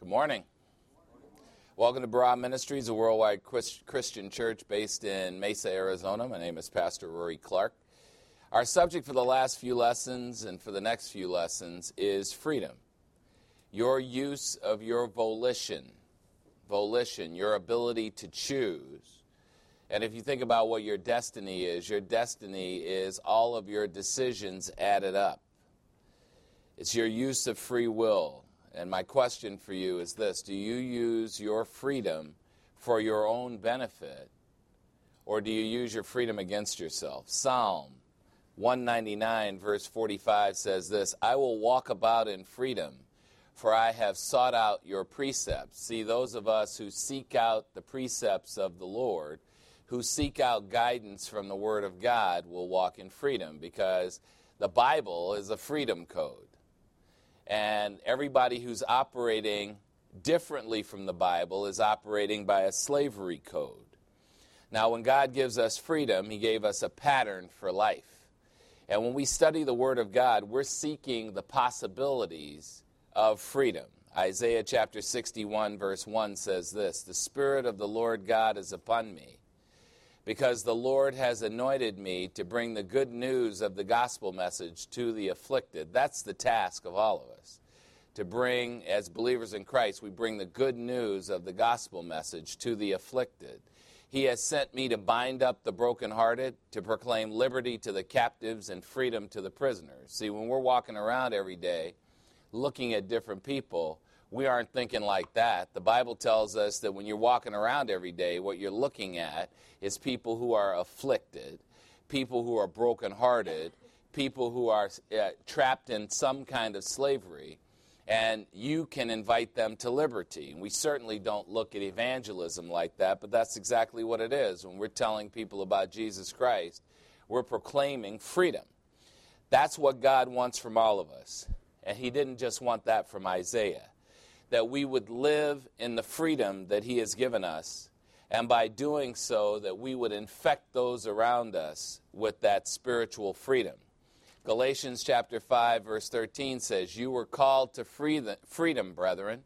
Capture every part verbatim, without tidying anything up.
morning. Welcome to Barah Ministries, a worldwide Christian church based in Mesa, Arizona. My name is Pastor Rory Clark. Our subject for the last few lessons and for the next few lessons is freedom. Your use of your volition, volition, your ability to choose. And if you think about what your destiny is, your destiny is all of your decisions added up. It's your use of free will. And my question for you is this: do you use your freedom for your own benefit, or do you use your freedom against yourself? Psalm one ninety-nine verse forty-five says this: I will walk about in freedom, for I have sought out your precepts. See, those of us who seek out the precepts of the Lord, who seek out guidance from the Word of God, will walk in freedom, because the Bible is a freedom code. And everybody who's operating differently from the Bible is operating by a slavery code. Now, when God gives us freedom, He gave us a pattern for life. And when we study the Word of God, we're seeking the possibilities of freedom. Isaiah chapter sixty-one verse one says this: the Spirit of the Lord God is upon me, because the Lord has anointed me to bring the good news of the gospel message to the afflicted. That's the task of all of us. To bring, as believers in Christ, we bring the good news of the gospel message to the afflicted. He has sent me to bind up the brokenhearted, to proclaim liberty to the captives and freedom to the prisoners. See, when we're walking around every day looking at different people, we aren't thinking like that. The Bible tells us that when you're walking around every day, what you're looking at is people who are afflicted, people who are brokenhearted, people who are uh, trapped in some kind of slavery, and you can invite them to liberty. And we certainly don't look at evangelism like that, but that's exactly what it is. When we're telling people about Jesus Christ, we're proclaiming freedom. That's what God wants from all of us. And He didn't just want that from Isaiah, that we would live in the freedom that He has given us, and by doing so, that we would infect those around us with that spiritual freedom. Galatians chapter five, verse thirteen says, you were called to freedom, brethren.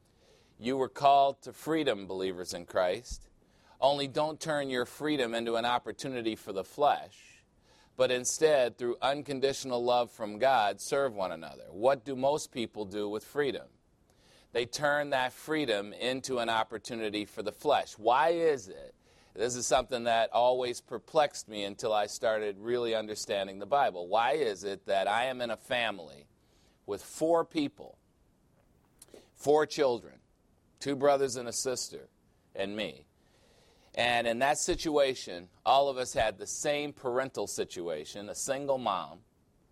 You were called to freedom, believers in Christ. Only don't turn your freedom into an opportunity for the flesh, but instead, through unconditional love from God, serve one another. What do most people do with freedom? They turn that freedom into an opportunity for the flesh. Why is it? This is something that always perplexed me until I started really understanding the Bible. Why is it that I am in a family with four people, four children, two brothers and a sister, and me? And in that situation, all of us had the same parental situation, a single mom.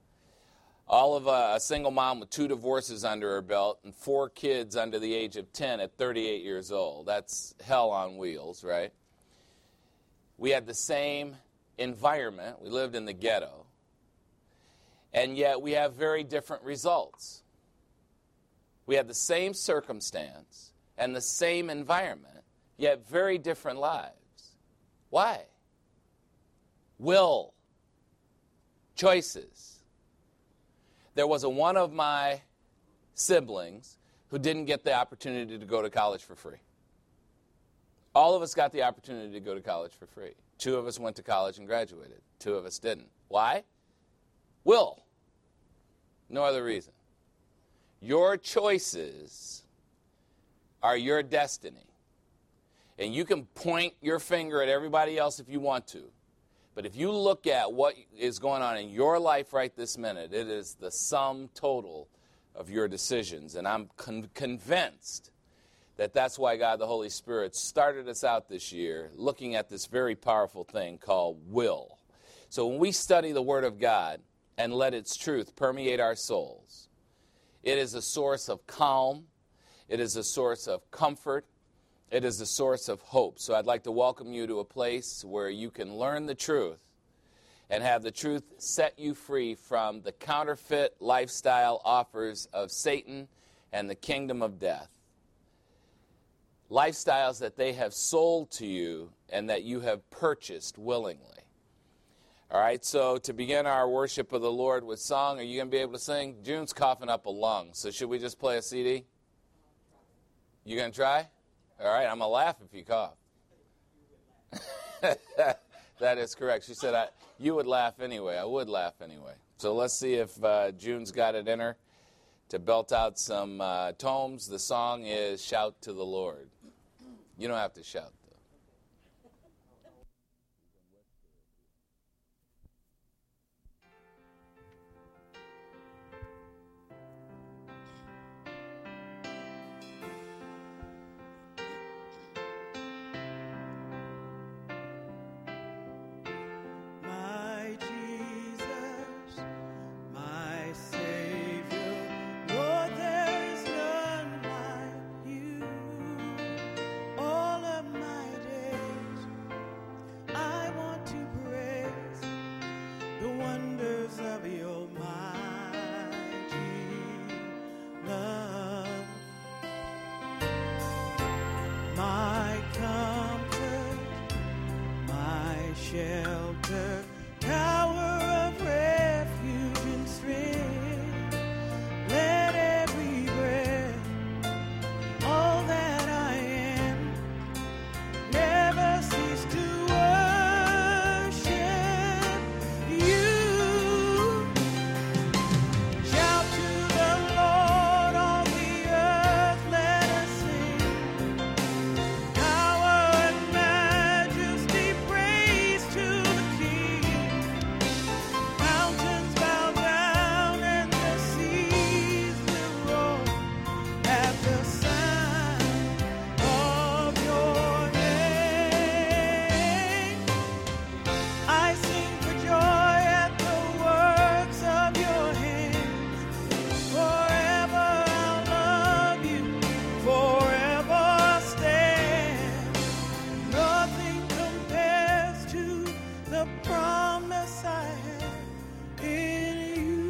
All of a, a single mom with two divorces under her belt and four kids under the age of ten at thirty-eight years old. That's hell on wheels, right? We had the same environment. We lived in the ghetto. And yet we have very different results. We had the same circumstance and the same environment, yet very different lives. Why? Will. Choices. There was a one of my siblings who didn't get the opportunity to go to college for free. All of us got the opportunity to go to college for free. Two of us went to college and graduated. Two of us didn't. Why? Will. No other reason. Your choices are your destiny. And you can point your finger at everybody else if you want to. But if you look at what is going on in your life right this minute, it is the sum total of your decisions. And I'm con- convinced that that's why God the Holy Spirit started us out this year looking at this very powerful thing called will. So when we study the Word of God and let its truth permeate our souls, it is a source of calm, it is a source of comfort, it is a source of hope. So I'd like to welcome you to a place where you can learn the truth and have the truth set you free from the counterfeit lifestyle offers of Satan and the kingdom of death. Lifestyles that they have sold to you and that you have purchased willingly. All right, so to begin our worship of the Lord with song, are you going to be able to sing? June's coughing up a lung, so should we just play a C D? You going to try? All right, I'm going to laugh if you cough. That is correct. She said, I, you would laugh anyway. I would laugh anyway. So let's see if uh, June's got it in her to belt out some uh, tomes. The song is Shout to the Lord. You don't have to shout, though. Shelter, tower of refuge and strength, let every breath, all that I am, never cease to worship you. Shout to the Lord, all the earth, let us sing. Power and majesty, praise to the King. Mountains bow down and the seas will roar at the sound of your name. I sing for joy at the works of your hands. Forever I'll love you, forever I'll stand. Nothing compares to the promise I have in you.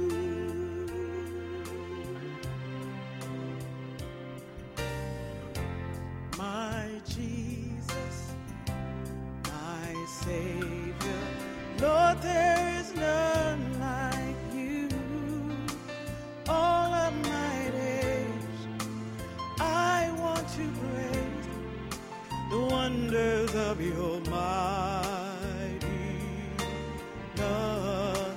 My Jesus, my Savior, Lord, there is none like you. All of my days, I want to praise the wonders of your mighty love.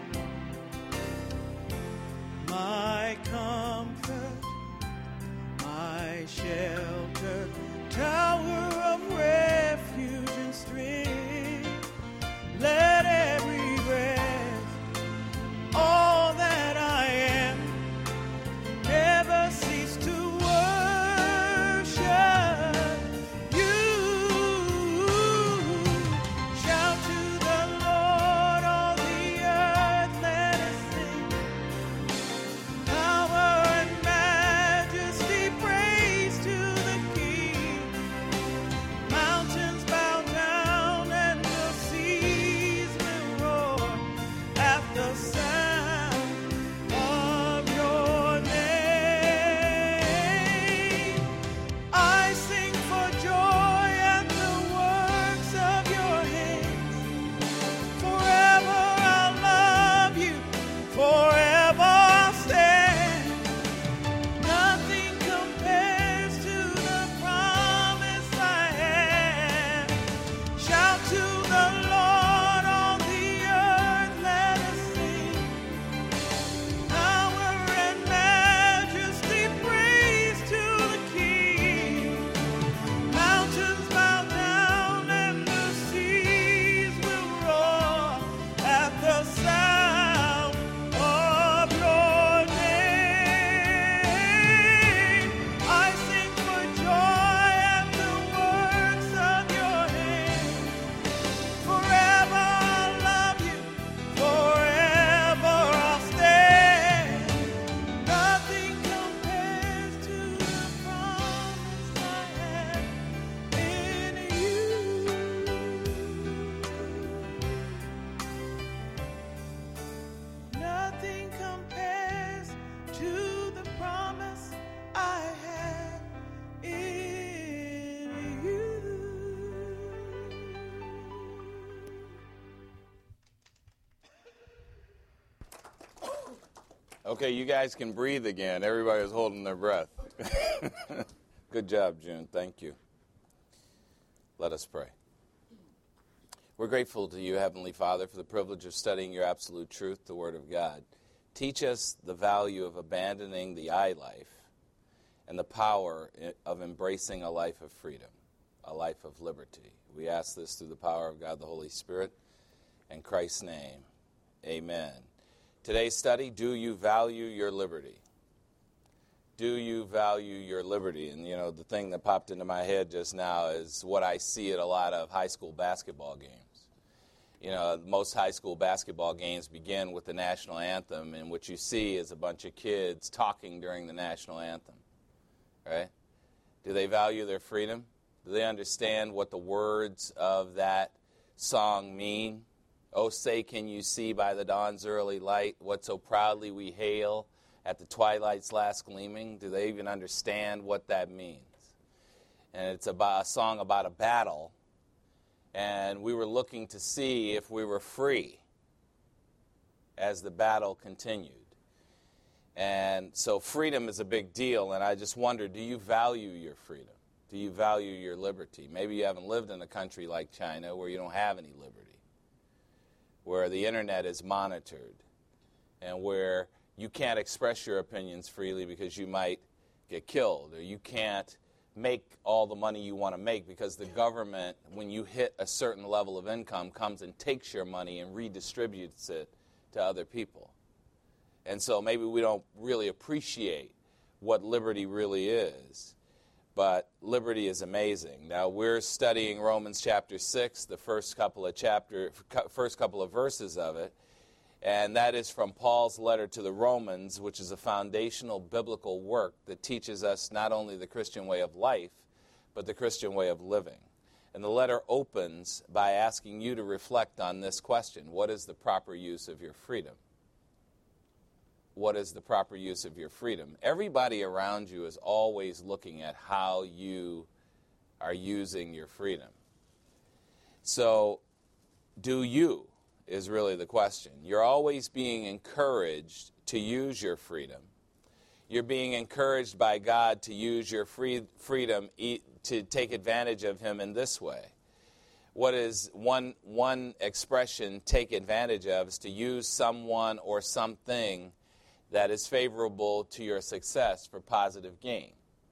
My comfort, my shelter, tower of refuge and strength, let every breath, all that I am, never cease to worship you. Shout to the Lord, all the earth, let us sing. Power and majesty, praise to the King. Mountains bow down and the seas will roar at the sound of your name. I sing for joy at the works of your hands. Forever I'll love you, forever I'll stand. Nothing compares to the promise I have. Shout to the Lord, all the earth, let us sing. Power and majesty, praise to the King. Mountains bow down and the seas will roar at the sound of your name. I sing for joy at the works of your hands. Forever I'll love you, forever I'll stand. Nothing compares to the promise I have in you. Nothing compares to the promise I have in you. Okay, you guys can breathe again. Everybody was holding their breath. Good job, June. Thank you. Let us pray. We're grateful to you, Heavenly Father, for the privilege of studying your absolute truth, the Word of God. Teach us the value of abandoning the I life and the power of embracing a life of freedom, a life of liberty. We ask this through the power of God the Holy Spirit. In Christ's name, amen. Today's study, do you value your liberty? Do you value your liberty? And, you know, the thing that popped into my head just now is what I see at a lot of high school basketball games. You know, most high school basketball games begin with the national anthem, and what you see is a bunch of kids talking during the national anthem, right? Do they value their freedom? Do they understand what the words of that song mean? Oh, say, can you see by the dawn's early light what so proudly we hail at the twilight's last gleaming? Do they even understand what that means? And it's about a song about a battle, and we were looking to see if we were free as the battle continued. And so freedom is a big deal, and I just wonder, do you value your freedom? Do you value your liberty? Maybe you haven't lived in a country like China where you don't have any liberty, where the internet is monitored, and where you can't express your opinions freely because you might get killed, or you can't make all the money you want to make because the government, when you hit a certain level of income, comes and takes your money and redistributes it to other people. And so maybe we don't really appreciate what liberty really is, but liberty is amazing. Now, we're studying Romans chapter six, the first couple of chapter, first couple of verses of it, and that is from Paul's letter to the Romans, which is a foundational biblical work that teaches us not only the Christian way of life, but the Christian way of living. And the letter opens by asking you to reflect on this question: what is the proper use of your freedom? What is the proper use of your freedom? Everybody around you is always looking at how you are using your freedom. So, do you? Is really the question. You're always being encouraged to use your freedom. You're being encouraged by God to use your free freedom e- to take advantage of Him in this way. What is one, one expression, take advantage of, is to use someone or something that is favorable to your success for positive gain.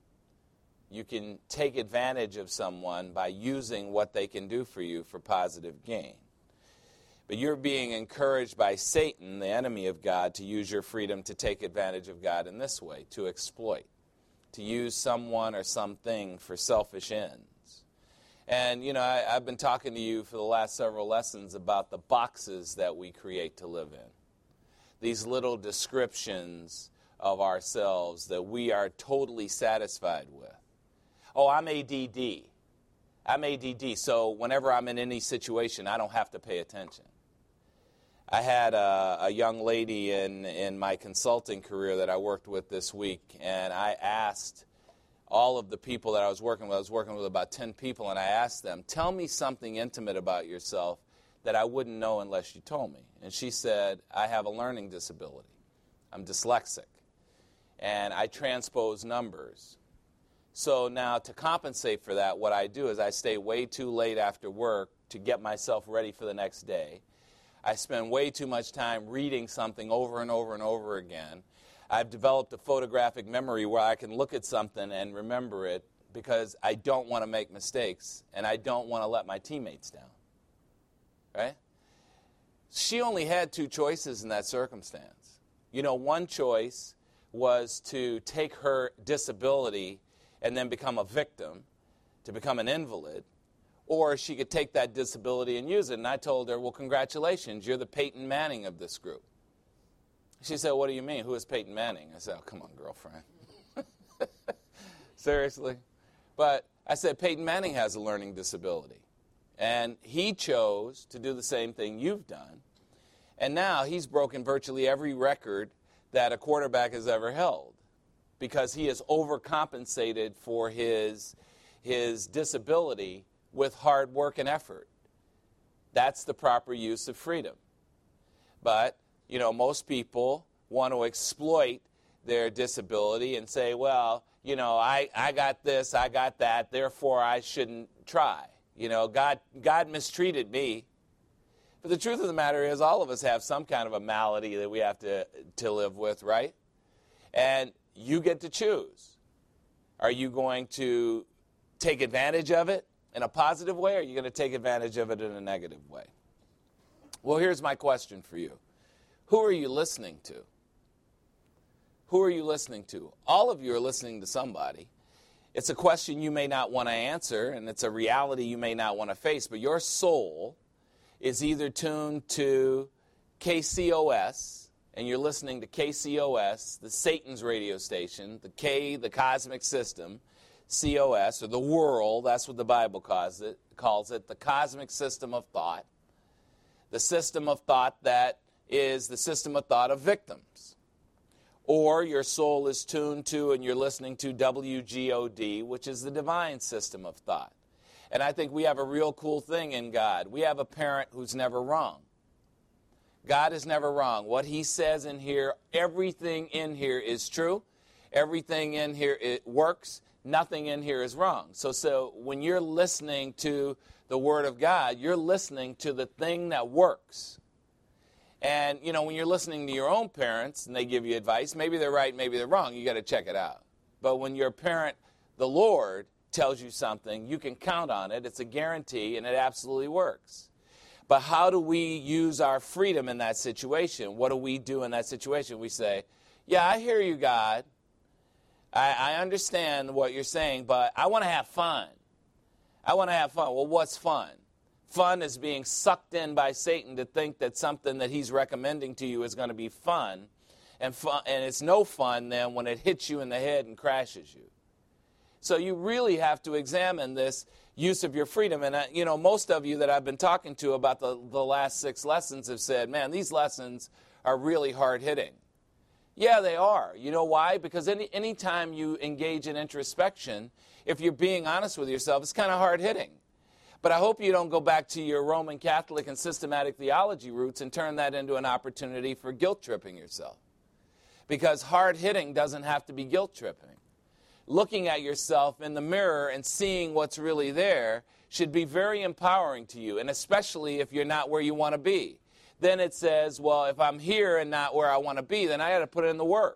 You can take advantage of someone by using what they can do for you for positive gain. But you're being encouraged by Satan, the enemy of God, to use your freedom to take advantage of God in this way, to exploit, to use someone or something for selfish ends. And, you know, I, I've been talking to you for the last several lessons about the boxes that we create to live in. These little descriptions of ourselves that we are totally satisfied with. Oh, I'm A D D. I'm A D D, so whenever I'm in any situation, I don't have to pay attention. I had a, a young lady in, in my consulting career that I worked with this week, and I asked all of the people that I was working with, I was working with about ten people, and I asked them, tell me something intimate about yourself that I wouldn't know unless you told me. And she said, I have a learning disability. I'm dyslexic, and I transpose numbers. So now to compensate for that, what I do is I stay way too late after work to get myself ready for the next day. I spend way too much time reading something over and over and over again. I've developed a photographic memory where I can look at something and remember it because I don't want to make mistakes and I don't want to let my teammates down. Right? She only had two choices in that circumstance. You know, one choice was to take her disability and then become a victim, to become an invalid, or she could take that disability and use it. And I told her, well, congratulations, you're the Peyton Manning of this group. She said, what do you mean? Who is Peyton Manning? I said, oh, come on, girlfriend. Seriously? But I said, Peyton Manning has a learning disability. And he chose to do the same thing you've done. And now he's broken virtually every record that a quarterback has ever held, because he has overcompensated for his, his disability with hard work and effort. That's the proper use of freedom. But, you know, most people want to exploit their disability and say, well, you know, I, I got this, I got that, therefore I shouldn't try. You know, God, God mistreated me. But the truth of the matter is all of us have some kind of a malady that we have to, to live with, right? And you get to choose. Are you going to take advantage of it in a positive way, or are you going to take advantage of it in a negative way? Well, here's my question for you. Who are you listening to? Who are you listening to? All of you are listening to somebody. It's a question you may not want to answer, and it's a reality you may not want to face, but your soul is either tuned to K C O S, and you're listening to K C O S, the Satan's radio station, the K, the cosmic system, C O S, or the world, that's what the Bible calls it, calls it, the cosmic system of thought, the system of thought that is the system of thought of victims. Or your soul is tuned to and you're listening to W G O D, which is the divine system of thought. And I think we have a real cool thing in God. We have a parent who's never wrong. God is never wrong. What he says in here, everything in here is true. Everything in here, it works. Nothing in here is wrong. So, so when you're listening to the Word of God, you're listening to the thing that works. And, you know, when you're listening to your own parents and they give you advice, maybe they're right, maybe they're wrong. You got to check it out. But when your parent, the Lord, tells you something, you can count on it. It's a guarantee, and it absolutely works. But how do we use our freedom in that situation? What do we do in that situation? We say, yeah, I hear you, God. I, I understand what you're saying, but I want to have fun. I want to have fun. Well, what's fun? Fun is being sucked in by Satan to think that something that he's recommending to you is going to be fun. And, fun, and it's no fun then when it hits you in the head and crashes you. So you really have to examine this use of your freedom. And, uh, you know, most of you that I've been talking to about the, the last six lessons have said, man, these lessons are really hard-hitting. Yeah, they are. You know why? Because any anytime you engage in introspection, if you're being honest with yourself, it's kind of hard-hitting. But I hope you don't go back to your Roman Catholic and systematic theology roots and turn that into an opportunity for guilt-tripping yourself. Because hard-hitting doesn't have to be guilt-tripping. Looking at yourself in the mirror and seeing what's really there should be very empowering to you, and especially if you're not where you want to be. Then it says, well, if I'm here and not where I want to be, then I got to put in the work.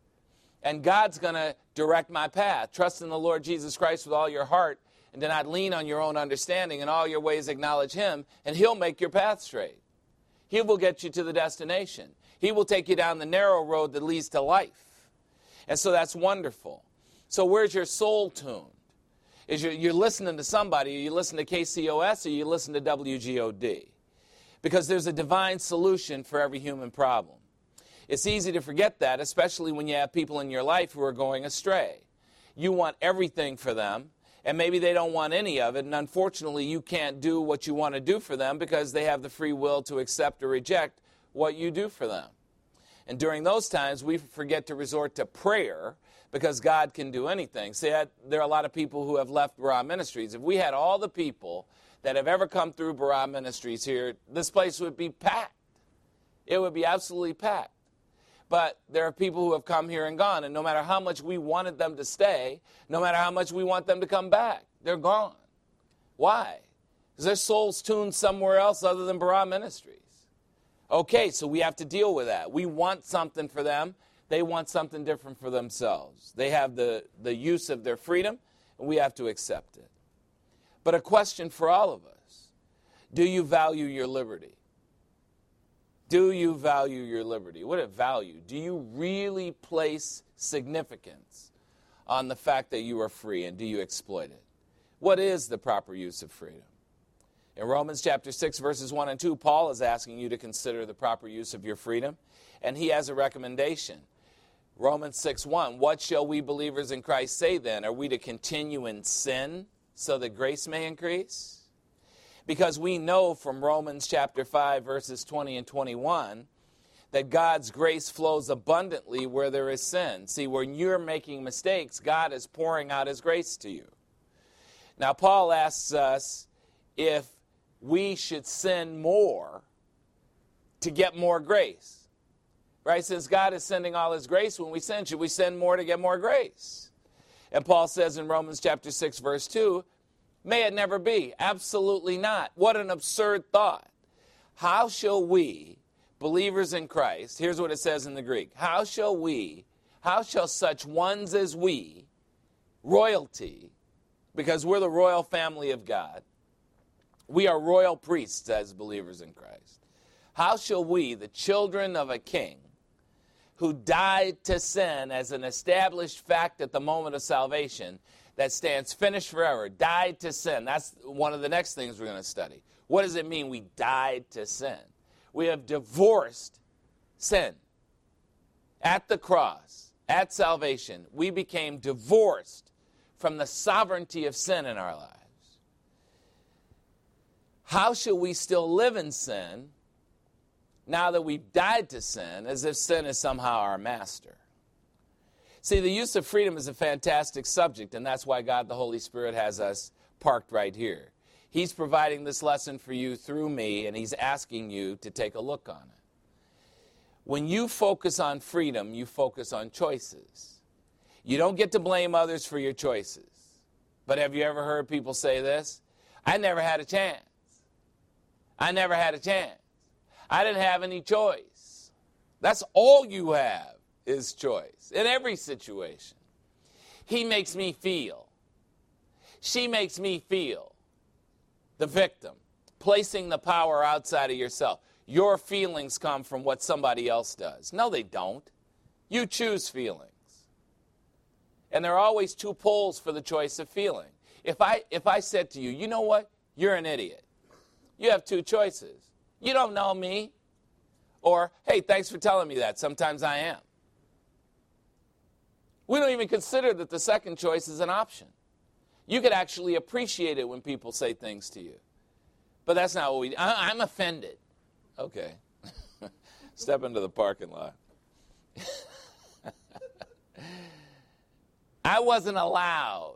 And God's going to direct my path. Trust in the Lord Jesus Christ with all your heart and do not lean on your own understanding. In all your ways acknowledge him, and he'll make your path straight. He will get you to the destination. He will take you down the narrow road that leads to life. And so that's wonderful. So where's your soul tuned? Is you're, you're listening to somebody, you listen to K C O S, or you listen to W G O D? Because there's a divine solution for every human problem. It's easy to forget that, especially when you have people in your life who are going astray. You want everything for them, and maybe they don't want any of it, and unfortunately you can't do what you want to do for them because they have the free will to accept or reject what you do for them. And during those times, we forget to resort to prayer because God can do anything. See, there are a lot of people who have left Barah Ministries. If we had all the people that have ever come through Barah Ministries here, this place would be packed. It would be absolutely packed. But there are people who have come here and gone, and no matter how much we wanted them to stay, no matter how much we want them to come back, they're gone. Why? Because their soul's tuned somewhere else other than Barah Ministries. Okay, so we have to deal with that. We want something for them. They want something different for themselves. They have the, the use of their freedom, and we have to accept it. But a question for all of us, do you value your liberty? Do you value your liberty? What is value? Do you really place significance on the fact that you are free, and do you exploit it? What is the proper use of freedom? In Romans chapter six, verses one and two, Paul is asking you to consider the proper use of your freedom, and he has a recommendation. Romans six one, what shall we believers in Christ say then? Are we to continue in sin so that grace may increase? Because we know from Romans chapter five, verses twenty and twenty-one, that God's grace flows abundantly where there is sin. See, when you're making mistakes, God is pouring out his grace to you. Now, Paul asks us if we should sin more to get more grace. right? Since God is sending all his grace when we sin, should we send more to get more grace? And Paul says in Romans chapter six, verse two, may it never be. Absolutely not. What an absurd thought. How shall we, believers in Christ, here's what it says in the Greek, how shall we, how shall such ones as we, royalty, because we're the royal family of God, we are royal priests as believers in Christ, how shall we, the children of a king, who died to sin as an established fact at the moment of salvation that stands finished forever, died to sin. That's one of the next things we're going to study. What does it mean we died to sin? We have divorced sin. At the cross, at salvation, we became divorced from the sovereignty of sin in our lives. How shall we still live in sin now that we've died to sin, as if sin is somehow our master? See, the use of freedom is a fantastic subject, and that's why God the Holy Spirit has us parked right here. He's providing this lesson for you through me, and he's asking you to take a look on it. When you focus on freedom, you focus on choices. You don't get to blame others for your choices. But have you ever heard people say this? I never had a chance. I never had a chance. I didn't have any choice. That's all you have is choice in every situation. He makes me feel. She makes me feel. The victim, placing the power outside of yourself. Your feelings come from what somebody else does. No, they don't. You choose feelings. And there are always two poles for the choice of feeling. If I, if I said to you, you know what? You're an idiot. You have two choices. You don't know me. Or, hey, thanks for telling me that. Sometimes I am. We don't even consider that the second choice is an option. You could actually appreciate it when people say things to you. But that's not what we do. I, I'm offended. Okay. Step into the parking lot. I wasn't allowed.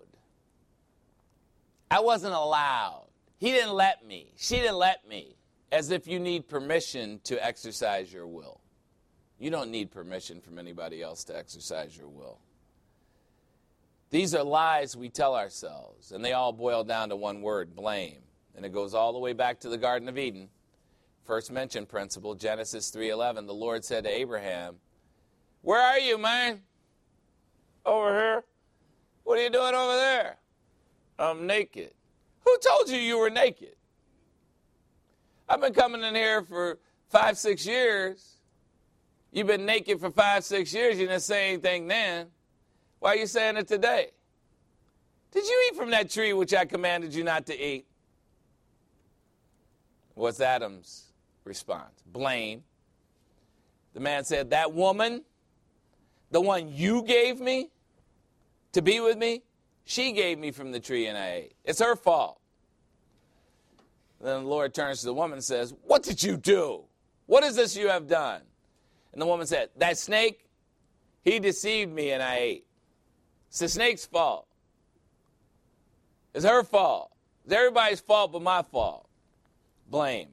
I wasn't allowed. He didn't let me. She didn't let me. As if you need permission to exercise your will. You don't need permission from anybody else to exercise your will. These are lies we tell ourselves, and they all boil down to one word, blame. And it goes all the way back to the Garden of Eden. First mentioned principle, Genesis three eleven. The Lord said to Abraham, where are you, man? Over here. What are you doing over there? I'm naked. Who told you you were naked? I've been coming in here for five, six years. You've been naked for five, six years. You didn't say anything then. Why are you saying it today? Did you eat from that tree which I commanded you not to eat? What's Adam's response? Blame. The man said, that woman, the one you gave me to be with me, she gave me from the tree and I ate. It's her fault. Then the Lord turns to the woman and says, what did you do? What is this you have done? And the woman said, that snake, he deceived me and I ate. It's the snake's fault. It's her fault. It's everybody's fault but my fault. Blame.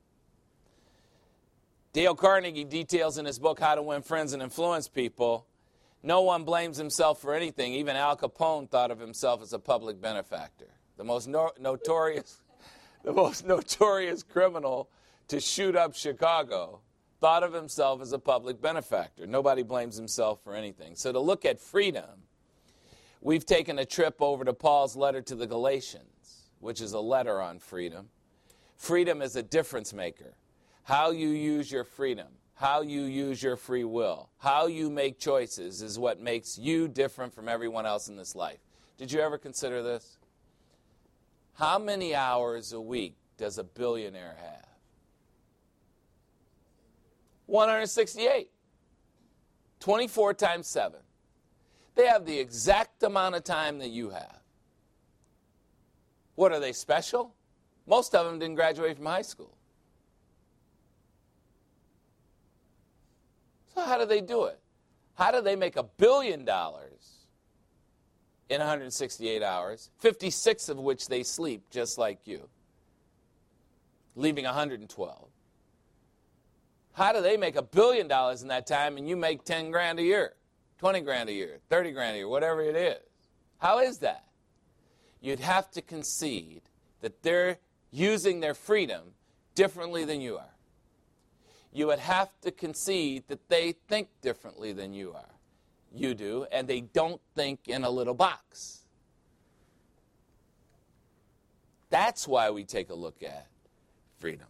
Dale Carnegie details in his book, How to Win Friends and Influence People, no one blames himself for anything. Even Al Capone thought of himself as a public benefactor. The most no- notorious, the most notorious criminal to shoot up Chicago thought of himself as a public benefactor. Nobody blames himself for anything. So to look at freedom, we've taken a trip over to Paul's letter to the Galatians, which is a letter on freedom. Freedom is a difference maker. How you use your freedom, how you use your free will, how you make choices is what makes you different from everyone else in this life. Did you ever consider this? How many hours a week does a billionaire have? one hundred sixty-eight. twenty-four times seven. They have the exact amount of time that you have. What, are they special? Most of them didn't graduate from high school. So how do they do it? How do they make a billion dollars in one hundred sixty-eight hours, fifty-six of which they sleep just like you, leaving one hundred twelve? How do they make a billion dollars in that time and you make ten grand a year, twenty grand a year, thirty grand a year, whatever it is? How is that? You'd have to concede that they're using their freedom differently than you are. You would have to concede that they think differently than you are. You do, and they don't think in a little box. That's why we take a look at freedom.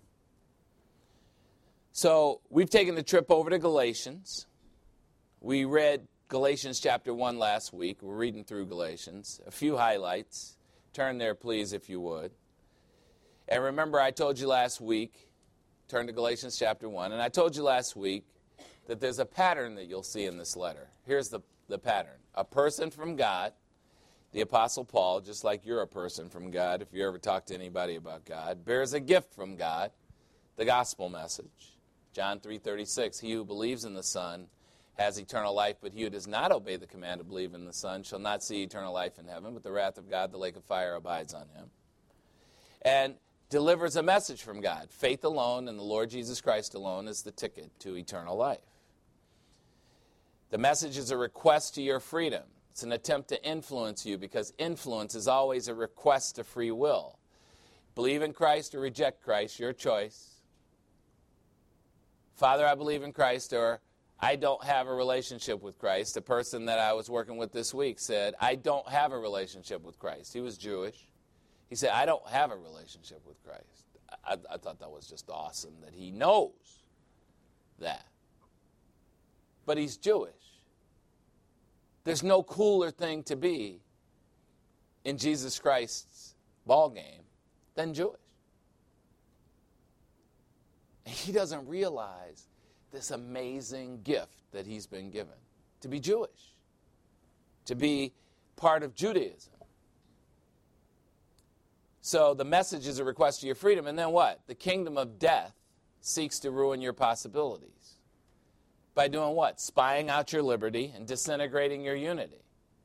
So we've taken a trip over to Galatians. We read Galatians chapter one last week. We're reading through Galatians. A few highlights. Turn there, please, if you would. And remember, I told you last week, turn to Galatians chapter one, and I told you last week that there's a pattern that you'll see in this letter. Here's the, the pattern. A person from God, the Apostle Paul, just like you're a person from God, if you ever talk to anybody about God, bears a gift from God, the gospel message. John three thirty-six, he who believes in the Son has eternal life, but he who does not obey the command to believe in the Son shall not see eternal life in heaven, but the wrath of God, the lake of fire, abides on him. And delivers a message from God. Faith alone in the Lord Jesus Christ alone is the ticket to eternal life. The message is a request to your freedom. It's an attempt to influence you, because influence is always a request to free will. Believe in Christ or reject Christ, your choice. Father, I believe in Christ, or I don't have a relationship with Christ. A person that I was working with this week said, I don't have a relationship with Christ. He was Jewish. He said, I don't have a relationship with Christ. I, I thought that was just awesome that he knows that. But he's Jewish. There's no cooler thing to be in Jesus Christ's ballgame than Jewish. He doesn't realize this amazing gift that he's been given, to be Jewish, to be part of Judaism. So the message is a request to your freedom, and then what? The kingdom of death seeks to ruin your possibilities. By doing what? Spying out your liberty and disintegrating your unity.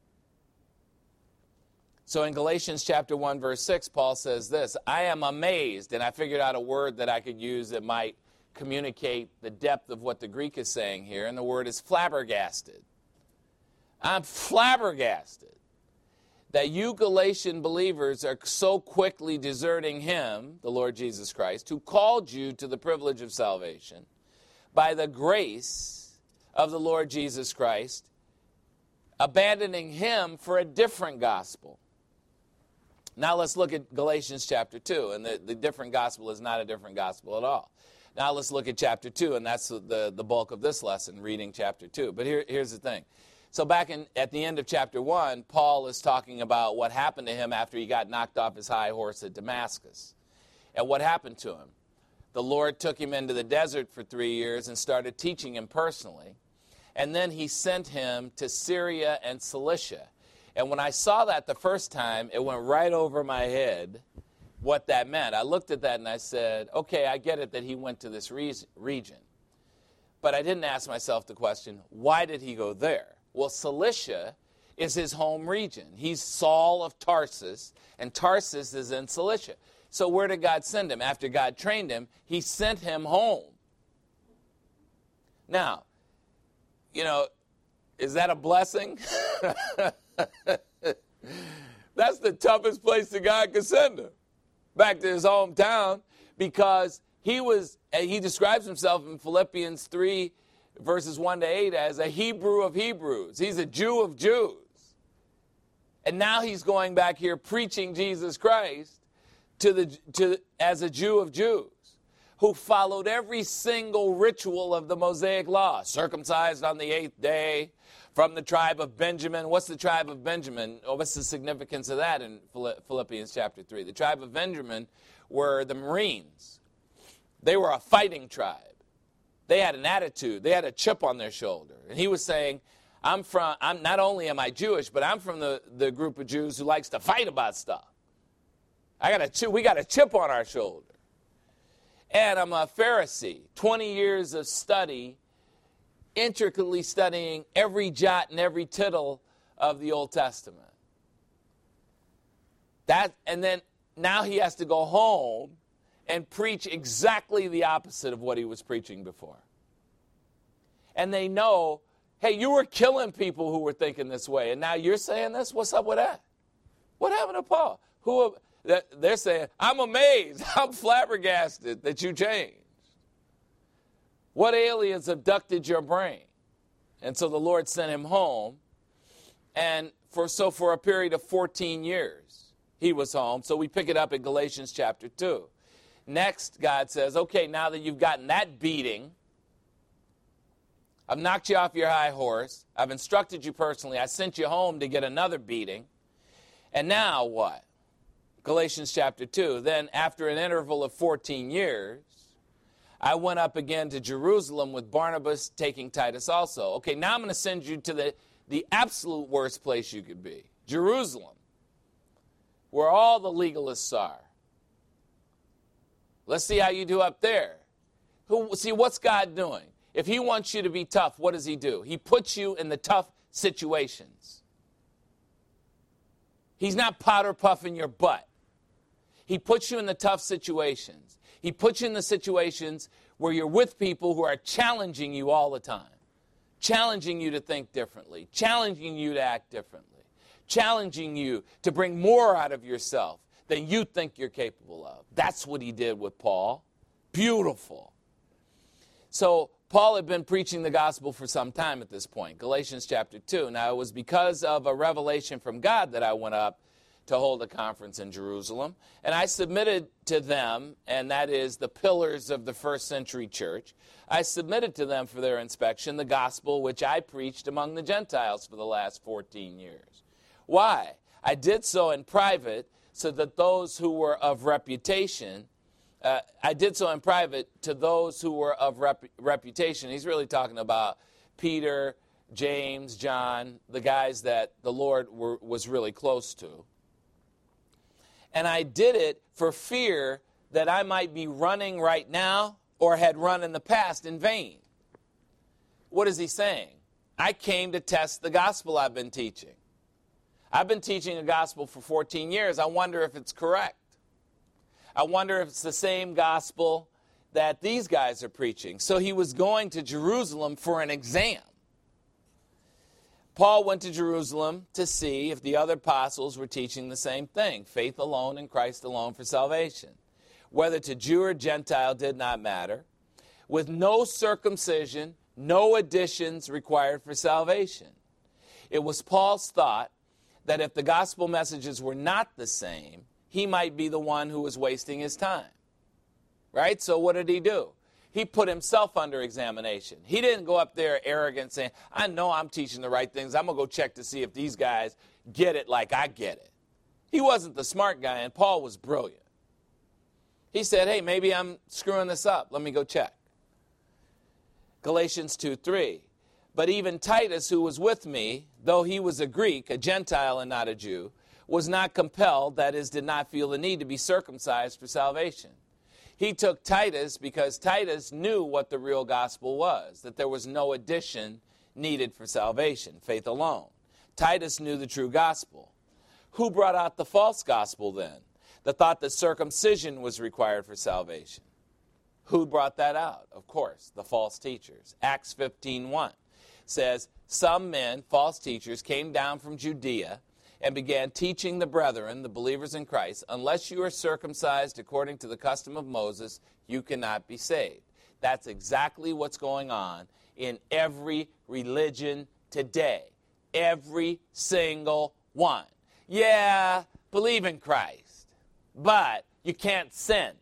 So in Galatians chapter one, verse six, Paul says this, I am amazed, and I figured out a word that I could use that might communicate the depth of what the Greek is saying here, and the word is flabbergasted. I'm flabbergasted that you Galatian believers are so quickly deserting him, the Lord Jesus Christ, who called you to the privilege of salvation by the grace of the Lord Jesus Christ, abandoning him for a different gospel. Now let's look at Galatians chapter two, and the, the different gospel is not a different gospel at all. Now let's look at chapter two, and that's the, the bulk of this lesson, reading chapter two. But here, here's the thing. So back in, at the end of chapter one, Paul is talking about what happened to him after he got knocked off his high horse at Damascus. And what happened to him? The Lord took him into the desert for three years and started teaching him personally. And then he sent him to Syria and Cilicia. And when I saw that the first time, it went right over my head what that meant. I looked at that and I said, okay, I get it that he went to this re- region. But I didn't ask myself the question, why did he go there? Well, Cilicia is his home region. He's Saul of Tarsus, and Tarsus is in Cilicia. So where did God send him? After God trained him, he sent him home. Now, you know, is that a blessing? That's the toughest place that God could send him, back to his hometown, because he was, he describes himself in Philippians three, verses one to eight, as a Hebrew of Hebrews. He's a Jew of Jews. And now he's going back here preaching Jesus Christ to the to as a Jew of Jews, who followed every single ritual of the Mosaic law, circumcised on the eighth day, from the tribe of Benjamin. What's the tribe of Benjamin? Oh, what's the significance of that in Philippians chapter three? The tribe of Benjamin were the Marines. They were a fighting tribe. They had an attitude. They had a chip on their shoulder. And he was saying, I'm from, I'm not only am I Jewish, but I'm from the, the group of Jews who likes to fight about stuff. I got a chip, we got a chip on our shoulder. And I'm a Pharisee, twenty years of study, intricately studying every jot and every tittle of the Old Testament. That, and then now he has to go home and preach exactly the opposite of what he was preaching before. And they know, hey, you were killing people who were thinking this way, and now you're saying this? What's up with that? What happened to Paul? Who they're saying, I'm amazed, I'm flabbergasted that you changed. What aliens abducted your brain? And so the Lord sent him home, and for so for a period of fourteen years, he was home. So we pick it up in Galatians chapter two. Next, God says, okay, now that you've gotten that beating, I've knocked you off your high horse, I've instructed you personally, I sent you home to get another beating, and now what? Galatians chapter two, then after an interval of fourteen years, I went up again to Jerusalem with Barnabas, taking Titus also. Okay, now I'm going to send you to the, the absolute worst place you could be, Jerusalem, where all the legalists are. Let's see how you do up there. Who, see, what's God doing? If he wants you to be tough, what does he do? He puts you in the tough situations. He's not powder puffing your butt. He puts you in the tough situations. He puts you in the situations where you're with people who are challenging you all the time, challenging you to think differently, challenging you to act differently, challenging you to bring more out of yourself than you think you're capable of. That's what he did with Paul. Beautiful. So Paul had been preaching the gospel for some time at this point, Galatians chapter two. Now, it was because of a revelation from God that I went up to hold a conference in Jerusalem, and I submitted to them, and that is the pillars of the first century church, I submitted to them for their inspection the gospel which I preached among the Gentiles for the last fourteen years. Why? I did so in private so that those who were of reputation, uh, I did so in private to those who were of rep- reputation. He's really talking about Peter, James, John, the guys that the Lord were, was really close to. And I did it for fear that I might be running right now or had run in the past in vain. What is he saying? I came to test the gospel I've been teaching. I've been teaching a gospel for fourteen years. I wonder if it's correct. I wonder if it's the same gospel that these guys are preaching. So he was going to Jerusalem for an exam. Paul went to Jerusalem to see if the other apostles were teaching the same thing, faith alone in Christ alone for salvation. Whether to Jew or Gentile did not matter. With no circumcision, no additions required for salvation. It was Paul's thought that if the gospel messages were not the same, he might be the one who was wasting his time. Right? So what did he do? He put himself under examination. He didn't go up there arrogant saying, I know I'm teaching the right things. I'm going to go check to see if these guys get it like I get it. He wasn't the smart guy, and Paul was brilliant. He said, hey, maybe I'm screwing this up. Let me go check. Galatians two three. But even Titus, who was with me, though he was a Greek, a Gentile and not a Jew, was not compelled, that is, did not feel the need to be circumcised for salvation. He took Titus because Titus knew what the real gospel was, that there was no addition needed for salvation, faith alone. Titus knew the true gospel. Who brought out the false gospel then? The thought that circumcision was required for salvation. Who brought that out? Of course, the false teachers. Acts fifteen one says, some men, false teachers, came down from Judea and began teaching the brethren, the believers in Christ, unless you are circumcised according to the custom of Moses, you cannot be saved. That's exactly what's going on in every religion today. Every single one. Yeah, believe in Christ, but you can't sin.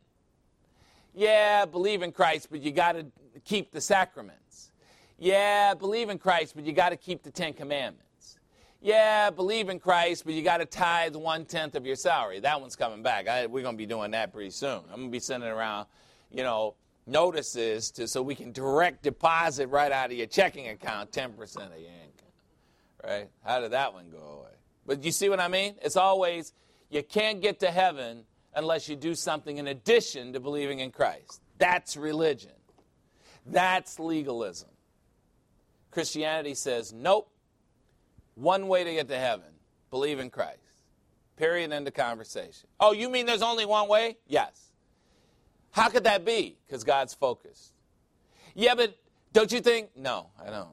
Yeah, believe in Christ, but you got to keep the sacraments. Yeah, believe in Christ, but you got to keep the Ten Commandments. Yeah, believe in Christ, but you got to tithe one-tenth of your salary. That one's coming back. I, we're going to be doing that pretty soon. I'm going to be sending around, you know, notices to so we can direct deposit right out of your checking account ten percent of your income. Right? How did that one go away? But you see what I mean? It's always, you can't get to heaven unless you do something in addition to believing in Christ. That's religion. That's legalism. Christianity says, nope. One way to get to heaven, believe in Christ. Period, end of conversation. Oh, you mean there's only one way? Yes. How could that be? Because God's focused. Yeah, but Don't you think? No, I don't.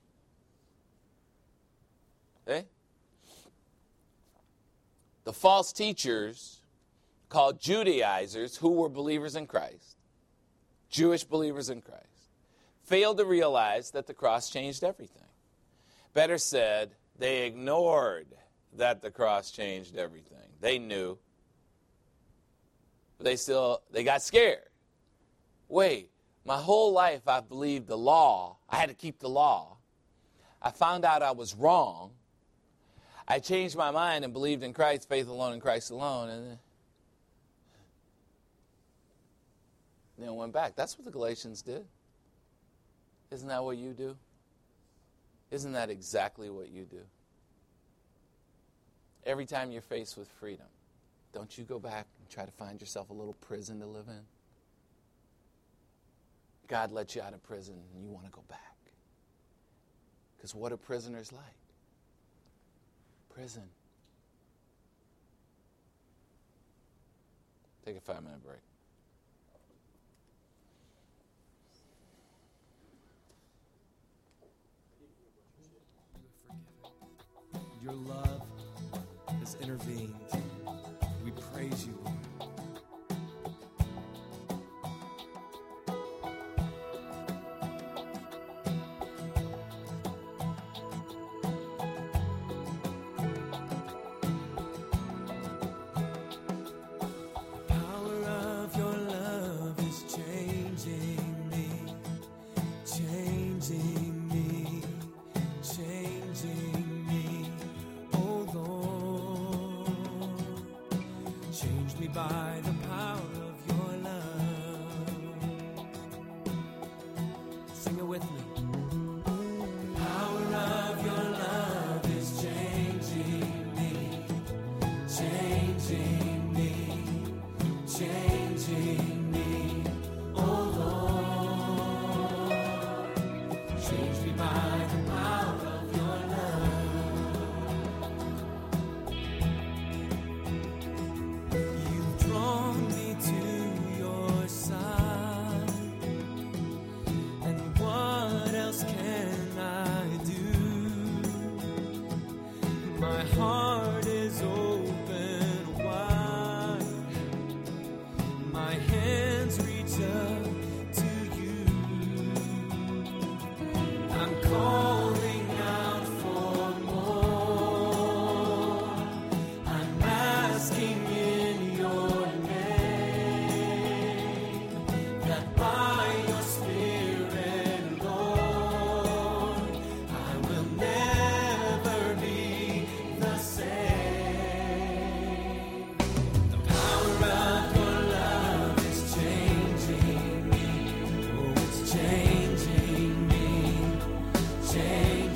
Okay? The false teachers called Judaizers, who were believers in Christ, Jewish believers in Christ, failed to realize that the cross changed everything. Better said, they ignored that the cross changed everything. They knew, but they still, they got scared. Wait, my whole life I've believed the law. I had to keep the law. I found out I was wrong. I changed my mind and believed in Christ, faith alone in Christ alone, and then you know, went back. That's what the Galatians did. Isn't that what you do? Isn't that exactly what you do? Every time you're faced with freedom, don't you go back and try to find yourself a little prison to live in? God let you out of prison and you want to go back. Because what are prisoners like? Prison. Take a five-minute break. Your love has intervened. We praise you, Lord. By the power of your love. Sing it with me. Power of your love is changing me, changing me, changing me. Oh Lord, change me by the power of your love. Drawn me to your side, and what else can I do? My heart is open wide, my hands reach up to you. I'm calling out for more. I'm asking in your change.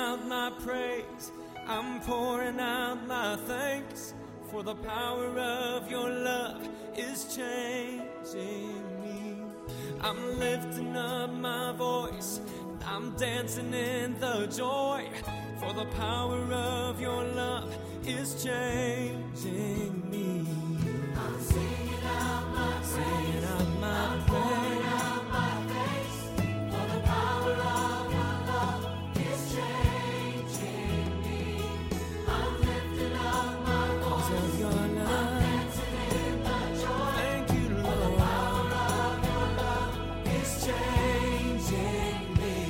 out my praise. I'm pouring out my thanks. For the power of your love is changing me. I'm lifting up my voice. I'm dancing in the joy. For the power of your love is changing me. I'm singing out my praise. Singing out my praise. Out my face. For the power of your love is changing me. I'm lifting up my voice. Of your love. I'm dancing in the joy. Thank you, Lord. For the power of your love is changing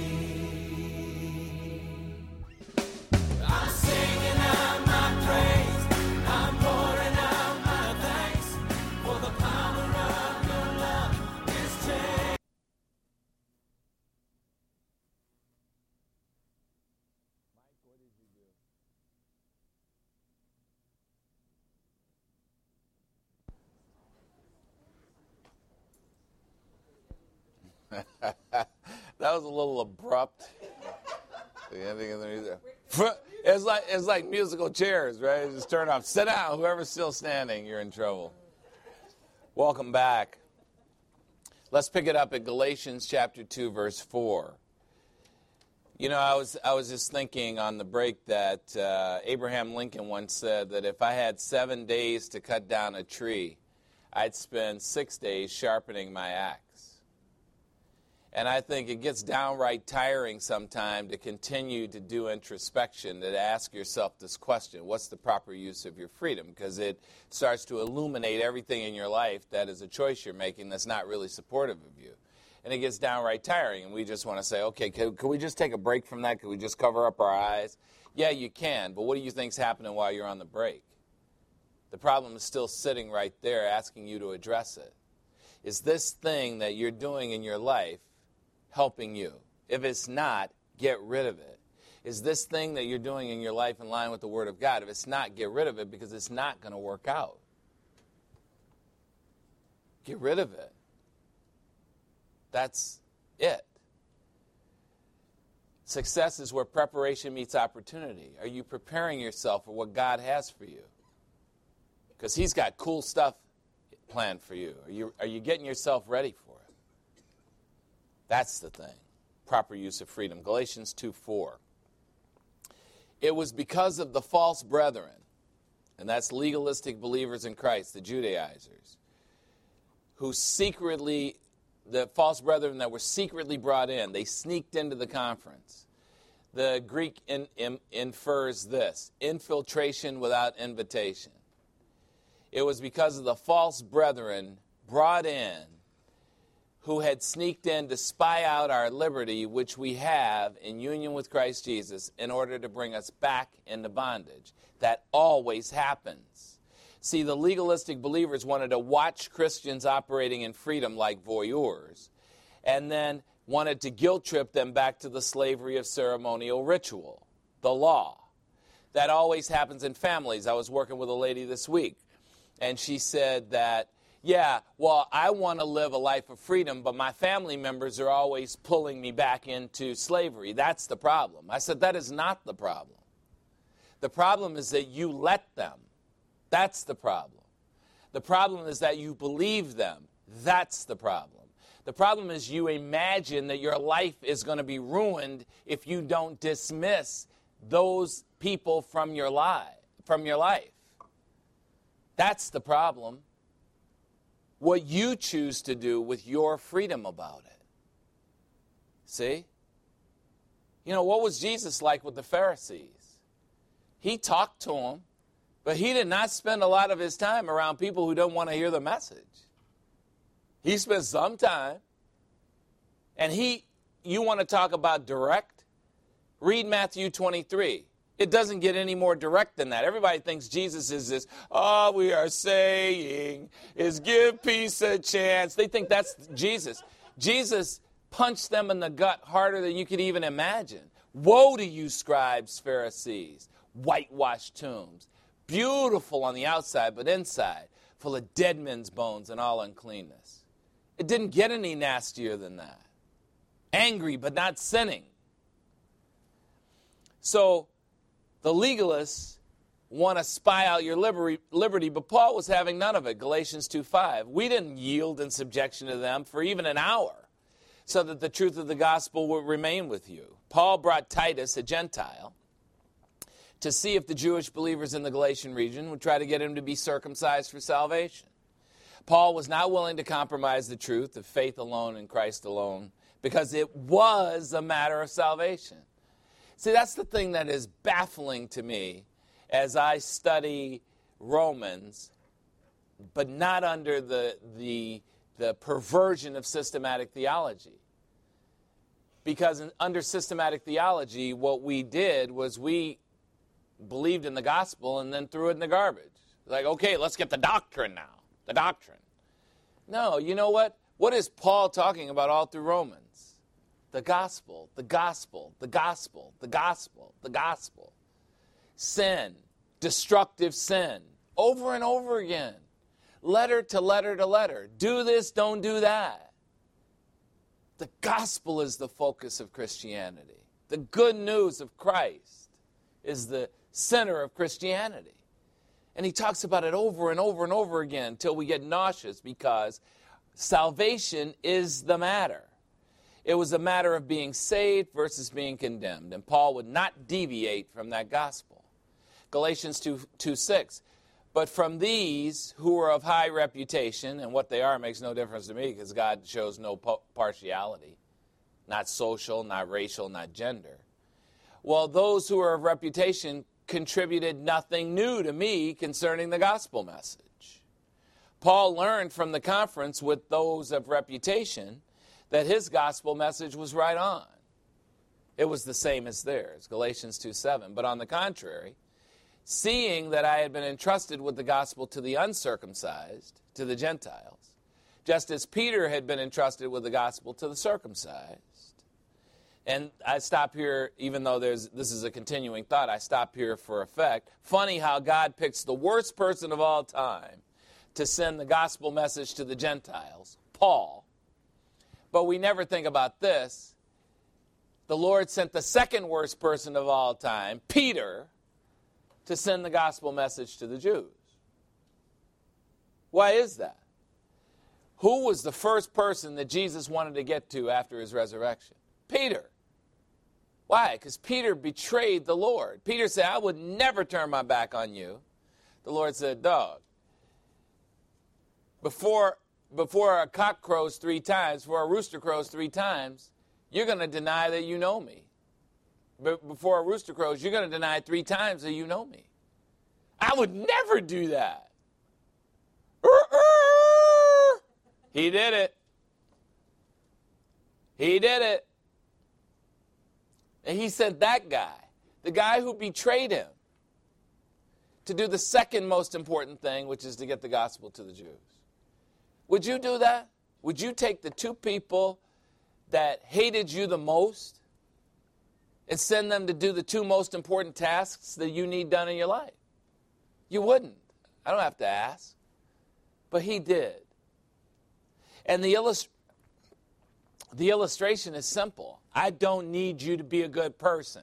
me. I'm singing out my praise. I'm pouring out my thanks. For the power of your love is changing. That was a little abrupt. The ending of the music. It's like it's like musical chairs, right? Just turn off. Sit down. Whoever's still standing, you're in trouble. Welcome back. Let's pick it up at Galatians chapter two, verse four. You know, I was I was just thinking on the break that uh, Abraham Lincoln once said that if I had seven days to cut down a tree, I'd spend six days sharpening my axe. And I think it gets downright tiring sometime to continue to do introspection, to ask yourself this question: what's the proper use of your freedom? Because it starts to illuminate everything in your life that is a choice you're making that's not really supportive of you. And it gets downright tiring, and we just want to say, okay, could, could we just take a break from that? Could we just cover up our eyes? Yeah, you can, but what do you think's happening while you're on the break? The problem is still sitting right there asking you to address it. Is this thing that you're doing in your life helping you? If it's not, get rid of it. Is this thing that you're doing in your life in line with the Word of God? If it's not, get rid of it, because it's not going to work out. Get rid of it. That's it. Success is where preparation meets opportunity. Are you preparing yourself for what God has for you? Because He's got cool stuff planned for you. Are you, are you getting yourself ready for it? That's the thing. Proper use of freedom. Galatians two four. It was because of the false brethren, and that's legalistic believers in Christ, the Judaizers, who secretly, the false brethren that were secretly brought in, they sneaked into the conference. The Greek in, in, infers this: infiltration without invitation. It was because of the false brethren brought in, who had sneaked in to spy out our liberty, which we have in union with Christ Jesus, in order to bring us back into bondage. That always happens. See, the legalistic believers wanted to watch Christians operating in freedom like voyeurs, and then wanted to guilt trip them back to the slavery of ceremonial ritual, the law. That always happens in families. I was working with a lady this week, and she said that, yeah, well, I want to live a life of freedom, but my family members are always pulling me back into slavery. That's the problem. I said, that is not the problem. The problem is that you let them. That's the problem. The problem is that you believe them. That's the problem. The problem is you imagine that your life is going to be ruined if you don't dismiss those people from your life, from your life. That's the problem. What you choose to do with your freedom about it. See? You know, what was Jesus like with the Pharisees? He talked to them, but he did not spend a lot of his time around people who don't want to hear the message. He spent some time. And he, you want to talk about direct? Read Matthew twenty-three. It doesn't get any more direct than that. Everybody thinks Jesus is this, all we are saying is give peace a chance. They think that's Jesus. Jesus punched them in the gut harder than you could even imagine. Woe to you, scribes, Pharisees, whitewashed tombs, beautiful on the outside, but inside, full of dead men's bones and all uncleanness. It didn't get any nastier than that. Angry, but not sinning. So the legalists want to spy out your liberty, but Paul was having none of it. Galatians two five. We didn't yield in subjection to them for even an hour so that the truth of the gospel would remain with you. Paul brought Titus, a Gentile, to see if the Jewish believers in the Galatian region would try to get him to be circumcised for salvation. Paul was not willing to compromise the truth of faith alone in Christ alone because it was a matter of salvation. See, that's the thing that is baffling to me as I study Romans, but not under the, the, the perversion of systematic theology. Because in, under systematic theology, what we did was we believed in the gospel and then threw it in the garbage. Like, okay, let's get the doctrine now. The doctrine. No, you know what? What is Paul talking about all through Romans? The gospel, the gospel, the gospel, the gospel, the gospel. Sin, destructive sin, over and over again. Letter to letter to letter. Do this, don't do that. The gospel is the focus of Christianity. The good news of Christ is the center of Christianity. And he talks about it over and over and over again until we get nauseous because salvation is the matter. It was a matter of being saved versus being condemned. And Paul would not deviate from that gospel. Galatians two six. But from these who are of high reputation, and what they are makes no difference to me because God shows no partiality. Not social, not racial, not gender. Well, those who are of reputation contributed nothing new to me concerning the gospel message. Paul learned from the conference with those of reputation that his gospel message was right on. It was the same as theirs, Galatians two seven. But on the contrary, seeing that I had been entrusted with the gospel to the uncircumcised, to the Gentiles, just as Peter had been entrusted with the gospel to the circumcised. And I stop here, even though there's this is a continuing thought, I stop here for effect. Funny how God picks the worst person of all time to send the gospel message to the Gentiles, Paul. But we never think about this. The Lord sent the second worst person of all time, Peter, to send the gospel message to the Jews. Why is that? Who was the first person that Jesus wanted to get to after his resurrection? Peter. Why? Because Peter betrayed the Lord. Peter said, I would never turn my back on you. The Lord said, dog, before, before a cock crows three times, before a rooster crows three times, you're going to deny that you know me. But before a rooster crows, you're going to deny three times that you know me. I would never do that. He did it. He did it. And he sent that guy, the guy who betrayed him, to do the second most important thing, which is to get the gospel to the Jews. Would you do that? Would you take the two people that hated you the most and send them to do the two most important tasks that you need done in your life? You wouldn't. I don't have to ask. But he did. And the, illust- the illustration is simple. I don't need you to be a good person.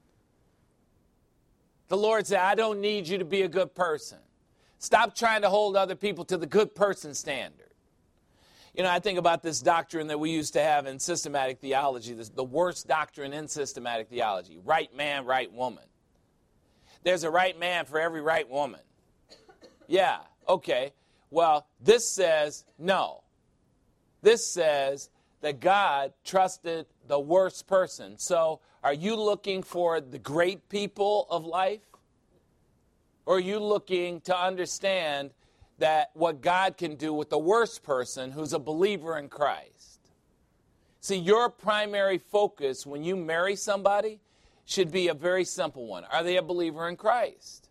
The Lord said, I don't need you to be a good person. Stop trying to hold other people to the good person standard. You know, I think about this doctrine that we used to have in systematic theology, this, the worst doctrine in systematic theology, right man, right woman. There's a right man for every right woman. Yeah, okay. Well, this says no. This says that God trusted the worst person. So are you looking for the great people of life? Or are you looking to understand that what God can do with the worst person who's a believer in Christ? See, your primary focus when you marry somebody should be a very simple one. Are they a believer in Christ?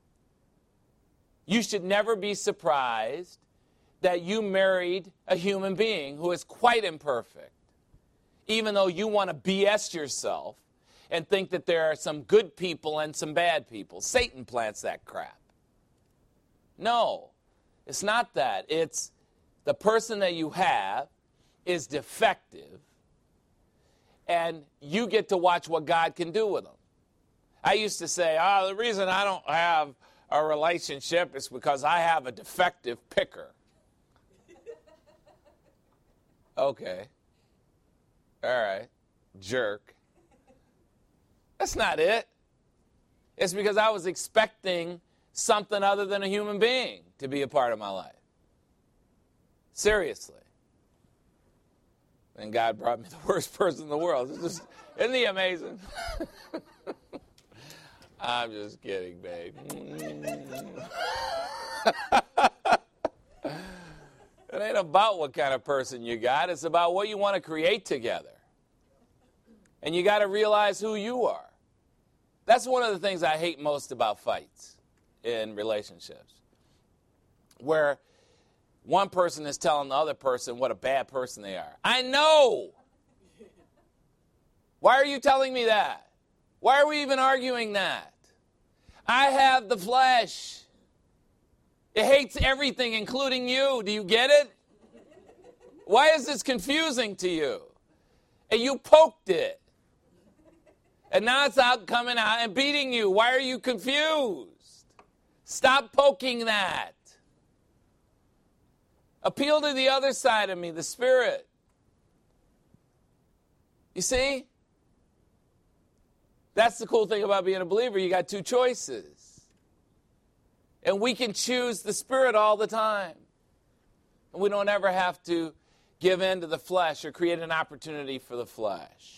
You should never be surprised that you married a human being who is quite imperfect, even though you want to B S yourself and think that there are some good people and some bad people. Satan plants that crap. No, it's not that. It's the person that you have is defective, and you get to watch what God can do with them. I used to say, oh, the reason I don't have a relationship is because I have a defective picker. Okay. All right. Jerk. That's not it. It's because I was expecting something other than a human being to be a part of my life. Seriously. And God brought me the worst person in the world. It's just, isn't he amazing? I'm just kidding, babe. It ain't about what kind of person you got. It's about what you want to create together. And you got to realize who you are. That's one of the things I hate most about fights in relationships, where one person is telling the other person what a bad person they are. I know. Why are you telling me that? Why are we even arguing that? I have the flesh. It hates everything, including you. Do you get it? Why is this confusing to you? And you poked it. And now it's out coming out and beating you. Why are you confused? Stop poking that. Appeal to the other side of me, the Spirit. You see? That's the cool thing about being a believer. You got two choices. And we can choose the Spirit all the time. And we don't ever have to give in to the flesh or create an opportunity for the flesh.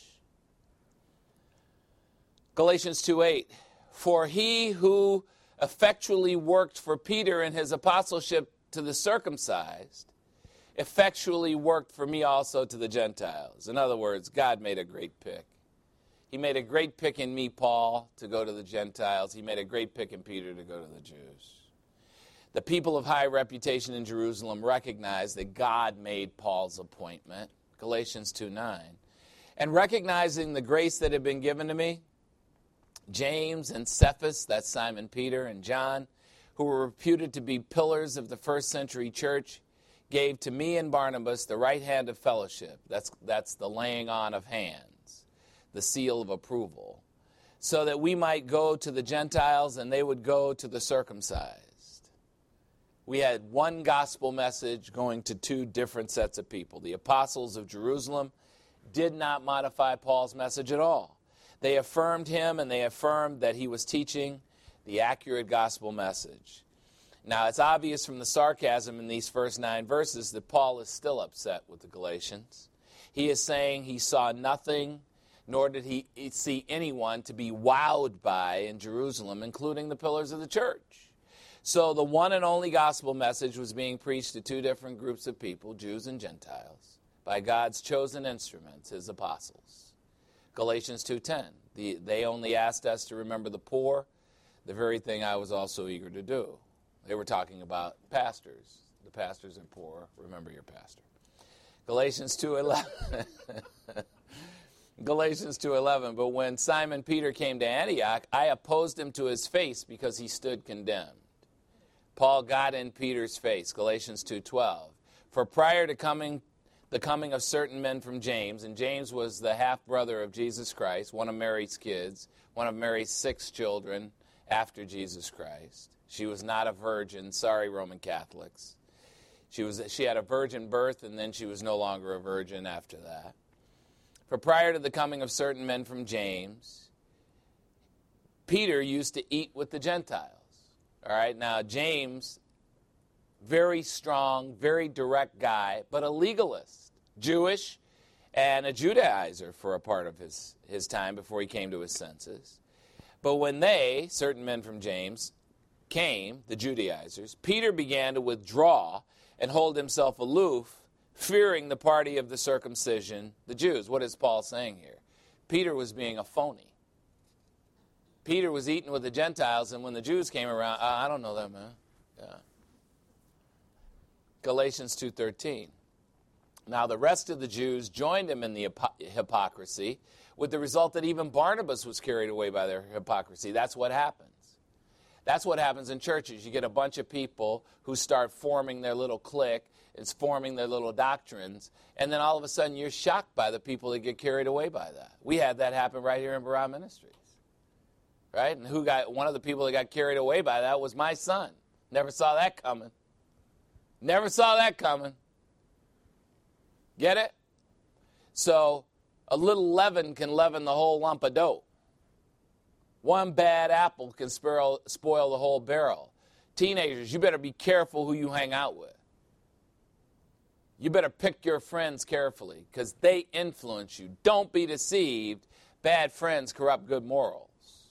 Galatians two eight, for he who effectually worked for Peter in his apostleship to the circumcised, effectually worked for me also to the Gentiles. In other words, God made a great pick. He made a great pick in me, Paul, to go to the Gentiles. He made a great pick in Peter to go to the Jews. The people of high reputation in Jerusalem recognized that God made Paul's appointment, Galatians two nine. And recognizing the grace that had been given to me, James and Cephas, that's Simon Peter, and John, who were reputed to be pillars of the first century church, gave to me and Barnabas the right hand of fellowship. That's, that's the laying on of hands, the seal of approval, so that we might go to the Gentiles and they would go to the circumcised. We had one gospel message going to two different sets of people. The apostles of Jerusalem did not modify Paul's message at all. They affirmed him, and they affirmed that he was teaching the accurate gospel message. Now, it's obvious from the sarcasm in these first nine verses that Paul is still upset with the Galatians. He is saying he saw nothing, nor did he see anyone to be wowed by in Jerusalem, including the pillars of the church. So the one and only gospel message was being preached to two different groups of people, Jews and Gentiles, by God's chosen instruments, his apostles. Galatians two ten, the, they only asked us to remember the poor, the very thing I was also eager to do. They were talking about pastors. The pastors are poor. Remember your pastor. Galatians two eleven. Galatians two eleven, but when Simon Peter came to Antioch, I opposed him to his face because he stood condemned. Paul got in Peter's face, Galatians two twelve. For prior to coming the coming of certain men from James, and James was the half-brother of Jesus Christ, one of Mary's kids, one of Mary's six children after Jesus Christ. She was not a virgin. Sorry, Roman Catholics. She was. She had a virgin birth, and then she was no longer a virgin after that. For prior to the coming of certain men from James, Peter used to eat with the Gentiles. All right, now James, very strong, very direct guy, but a legalist, Jewish, and a Judaizer for a part of his, his time before he came to his senses. But when they, certain men from James, came, the Judaizers, Peter began to withdraw and hold himself aloof, fearing the party of the circumcision, the Jews. What is Paul saying here? Peter was being a phony. Peter was eating with the Gentiles, and when the Jews came around, uh, I don't know them, man. Yeah. Galatians two thirteen. Now the rest of the Jews joined him in the hypocrisy, with the result that even Barnabas was carried away by their hypocrisy. That's what happens. That's what happens in churches. You get a bunch of people who start forming their little clique, it's forming their little doctrines, and then all of a sudden you're shocked by the people that get carried away by that. We had that happen right here in Barah Ministries. right? And who got one of the people that got carried away by that was my son. Never saw that coming. Never saw that coming. Get it? So a little leaven can leaven the whole lump of dough. One bad apple can spoil, spoil the whole barrel. Teenagers, you better be careful who you hang out with. You better pick your friends carefully because they influence you. Don't be deceived. Bad friends corrupt good morals.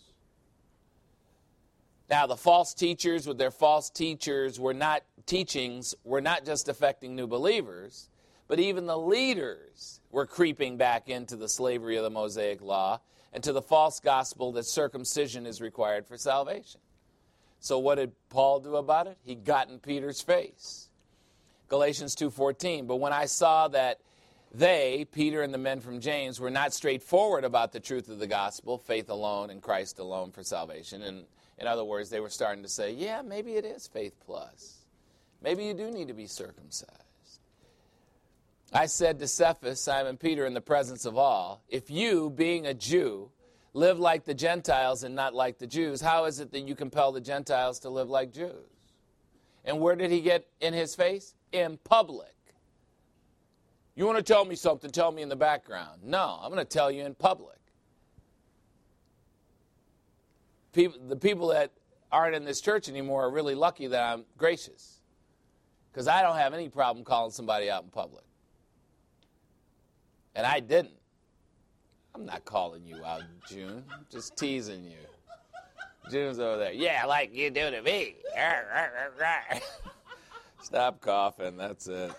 Now, the false teachers with their false teachers were not teachings were not just affecting new believers, but even the leaders were creeping back into the slavery of the Mosaic law and to the false gospel that circumcision is required for salvation. So what did Paul do about it? He got in Peter's face. Galatians two fourteen, but when I saw that they, Peter and the men from James, were not straightforward about the truth of the gospel, faith alone and Christ alone for salvation, and in other words, they were starting to say, yeah, maybe it is faith plus. Maybe you do need to be circumcised. I said to Cephas, Simon Peter, in the presence of all, if you, being a Jew, live like the Gentiles and not like the Jews, how is it that you compel the Gentiles to live like Jews? And where did he get in his face? In public. You want to tell me something, tell me in the background. No, I'm going to tell you in public. People, the people that aren't in this church anymore are really lucky that I'm gracious. Because I don't have any problem calling somebody out in public. And I didn't. I'm not calling you out, June. I'm just teasing you. June's over there. Yeah, like you do to me. Stop coughing. That's it.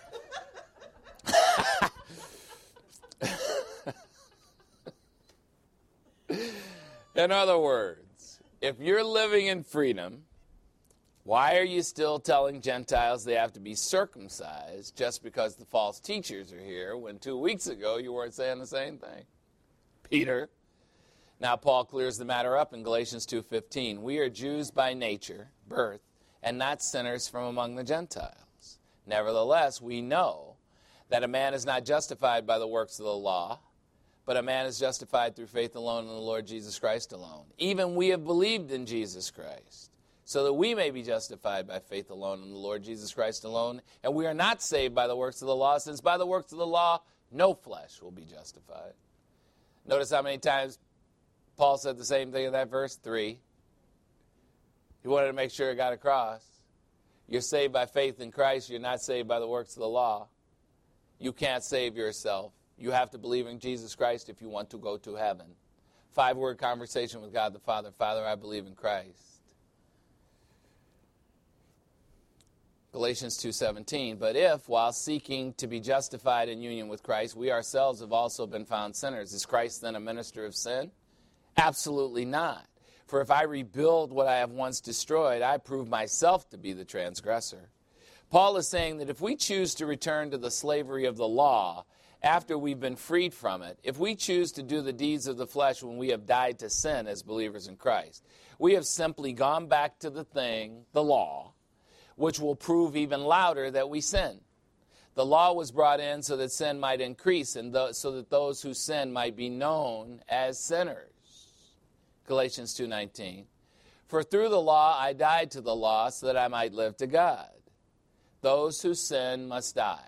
In other words, if you're living in freedom, why are you still telling Gentiles they have to be circumcised just because the false teachers are here when two weeks ago you weren't saying the same thing? Peter. Now Paul clears the matter up in Galatians two fifteen. We are Jews by nature, birth, and not sinners from among the Gentiles. Nevertheless, we know that a man is not justified by the works of the law, but a man is justified through faith alone in the Lord Jesus Christ alone. Even we have believed in Jesus Christ, so that we may be justified by faith alone in the Lord Jesus Christ alone. And we are not saved by the works of the law, since by the works of the law, no flesh will be justified. Notice how many times Paul said the same thing in that verse? Three. He wanted to make sure it got across. You're saved by faith in Christ. You're not saved by the works of the law. You can't save yourself. You have to believe in Jesus Christ if you want to go to heaven. Five-word conversation with God the Father. Father, I believe in Christ. Galatians two seventeen, but if, while seeking to be justified in union with Christ, we ourselves have also been found sinners, is Christ then a minister of sin? Absolutely not. For if I rebuild what I have once destroyed, I prove myself to be the transgressor. Paul is saying that if we choose to return to the slavery of the law after we've been freed from it, if we choose to do the deeds of the flesh when we have died to sin as believers in Christ, we have simply gone back to the thing, the law, which will prove even louder that we sin. The law was brought in so that sin might increase and th- so that those who sin might be known as sinners. Galatians two nineteen. For through the law I died to the law so that I might live to God. Those who sin must die.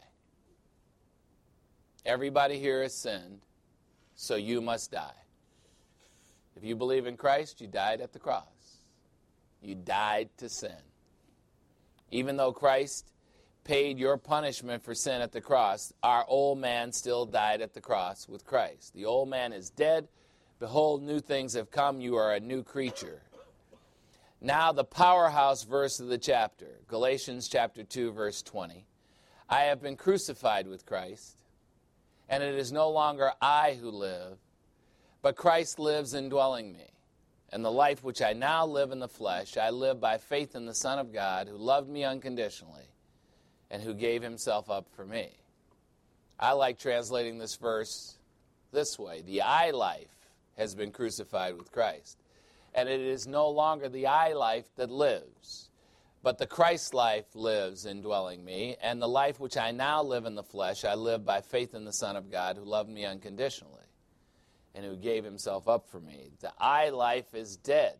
Everybody here has sinned, so you must die. If you believe in Christ, you died at the cross. You died to sin. Even though Christ paid your punishment for sin at the cross, our old man still died at the cross with Christ. The old man is dead. Behold, new things have come. You are a new creature. Now the powerhouse verse of the chapter, Galatians chapter two, verse twenty. I have been crucified with Christ, and it is no longer I who live, but Christ lives indwelling me. And the life which I now live in the flesh, I live by faith in the Son of God, who loved me unconditionally and who gave himself up for me. I like translating this verse this way. The I life has been crucified with Christ. And it is no longer the I life that lives, but the Christ life lives indwelling me. And the life which I now live in the flesh, I live by faith in the Son of God, who loved me unconditionally and who gave himself up for me. The I life is dead.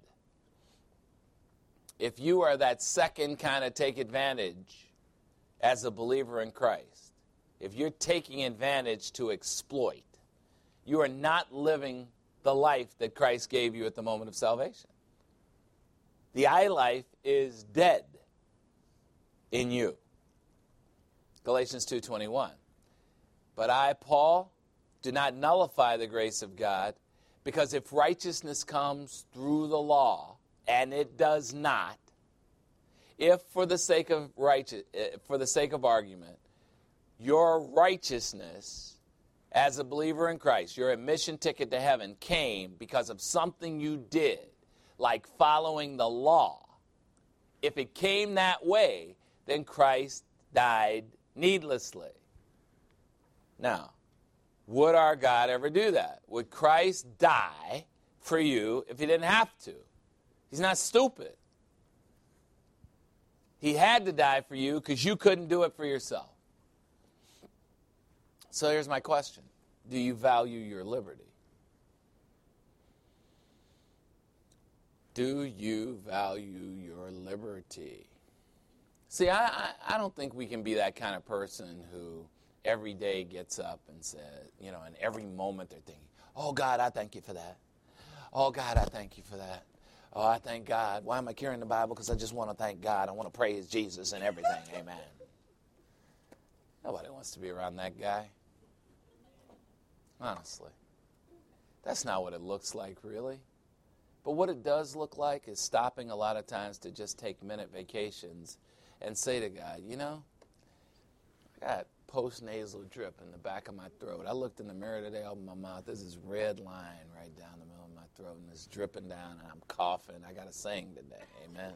If you are that second kind of take advantage as a believer in Christ, if you're taking advantage to exploit, you are not living the life that Christ gave you at the moment of salvation. The I life is dead in you. Galatians two twenty-one. But I, Paul, do not nullify the grace of God, because if righteousness comes through the law, and it does not, if for the sake of righteous, for the sake of argument, your righteousness as a believer in Christ, your admission ticket to heaven came because of something you did, like following the law. If it came that way, then Christ died needlessly. Now, would our God ever do that? Would Christ die for you if he didn't have to? He's not stupid. He had to die for you because you couldn't do it for yourself. So here's my question. Do you value your liberty? Do you value your liberty? See, I, I, I don't think we can be that kind of person who every day gets up and says, you know, and every moment they're thinking, oh, God, I thank you for that. Oh, God, I thank you for that. Oh, I thank God. Why am I carrying the Bible? Because I just want to thank God. I want to praise Jesus and everything. Amen. Nobody wants to be around that guy. Honestly. That's not what it looks like, really. But what it does look like is stopping a lot of times to just take minute vacations and say to God, you know, I got post-nasal drip in the back of my throat. I looked in the mirror today, opened my mouth. There's this red line right down the middle of my throat, and it's dripping down, and I'm coughing. I got to sing today. Amen.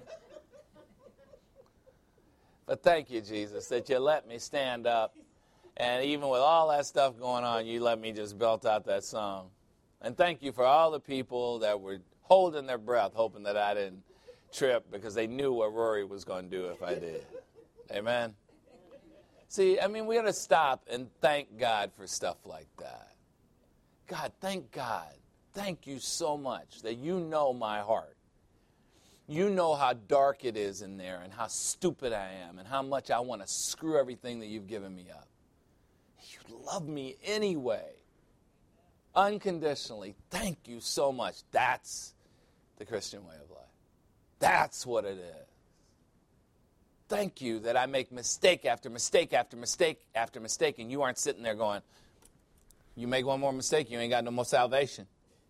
But thank you, Jesus, that you let me stand up. And even with all that stuff going on, you let me just belt out that song. And thank you for all the people that were holding their breath, hoping that I didn't trip because they knew what Rory was going to do if I did. Amen. See, I mean, we got to stop and thank God for stuff like that. God, thank God. Thank you so much that you know my heart. You know how dark it is in there and how stupid I am and how much I want to screw everything that you've given me up. You love me anyway. Unconditionally. Thank you so much. That's the Christian way of life. That's what it is. Thank you that I make mistake after mistake after mistake after mistake, and you aren't sitting there going, you make one more mistake, you ain't got no more salvation.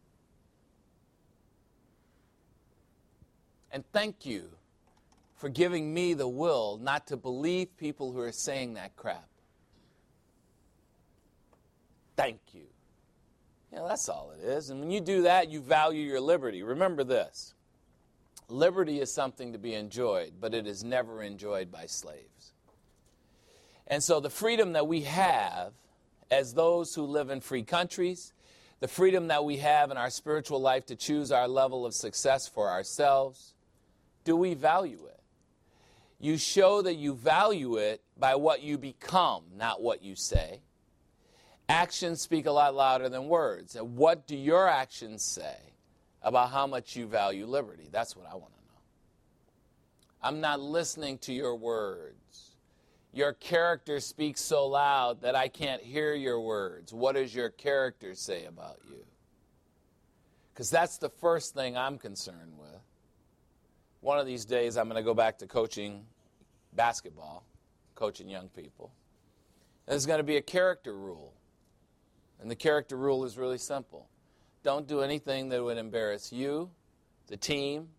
And thank you for giving me the will not to believe people who are saying that crap. Thank you. Yeah, that's all it is. And when you do that, you value your liberty. Remember this. Liberty is something to be enjoyed, but it is never enjoyed by slaves. And so the freedom that we have as those who live in free countries, the freedom that we have in our spiritual life to choose our level of success for ourselves, do we value it? You show that you value it by what you become, not what you say. Actions speak a lot louder than words. And what do your actions say about how much you value liberty? That's what I want to know. I'm not listening to your words. Your character speaks so loud that I can't hear your words. What does your character say about you? Because that's the first thing I'm concerned with. One of these days I'm going to go back to coaching basketball, coaching young people. There's going to be a character rule. And the character rule is really simple. Don't do anything that would embarrass you, the team,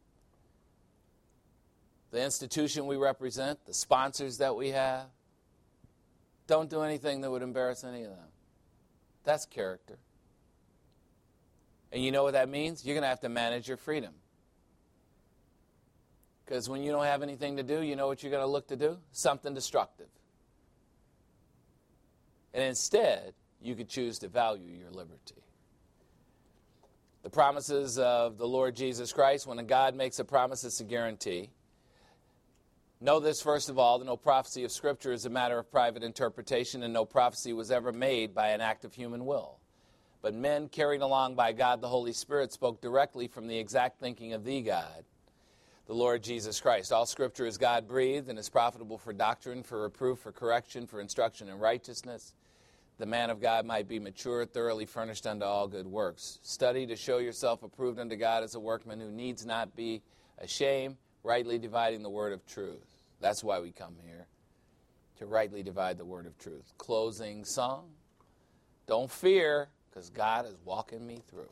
the institution we represent, the sponsors that we have. Don't do anything that would embarrass any of them. That's character. And you know what that means? You're going to have to manage your freedom. Because when you don't have anything to do, you know what you're going to look to do? Something destructive. And instead, you could choose to value your liberty. The promises of the Lord Jesus Christ, when a God makes a promise, it's a guarantee. Know this, first of all, that no prophecy of Scripture is a matter of private interpretation, and no prophecy was ever made by an act of human will. but men carried along by God the Holy Spirit spoke directly from the exact thinking of the God, the Lord Jesus Christ. All Scripture is God-breathed and is profitable for doctrine, for reproof, for correction, for instruction in righteousness. The man of God might be mature, thoroughly furnished unto all good works. Study to show yourself approved unto God as a workman who needs not be ashamed, rightly dividing the word of truth. That's why we come here, to rightly divide the word of truth. Closing song. Don't fear, because God is walking me through.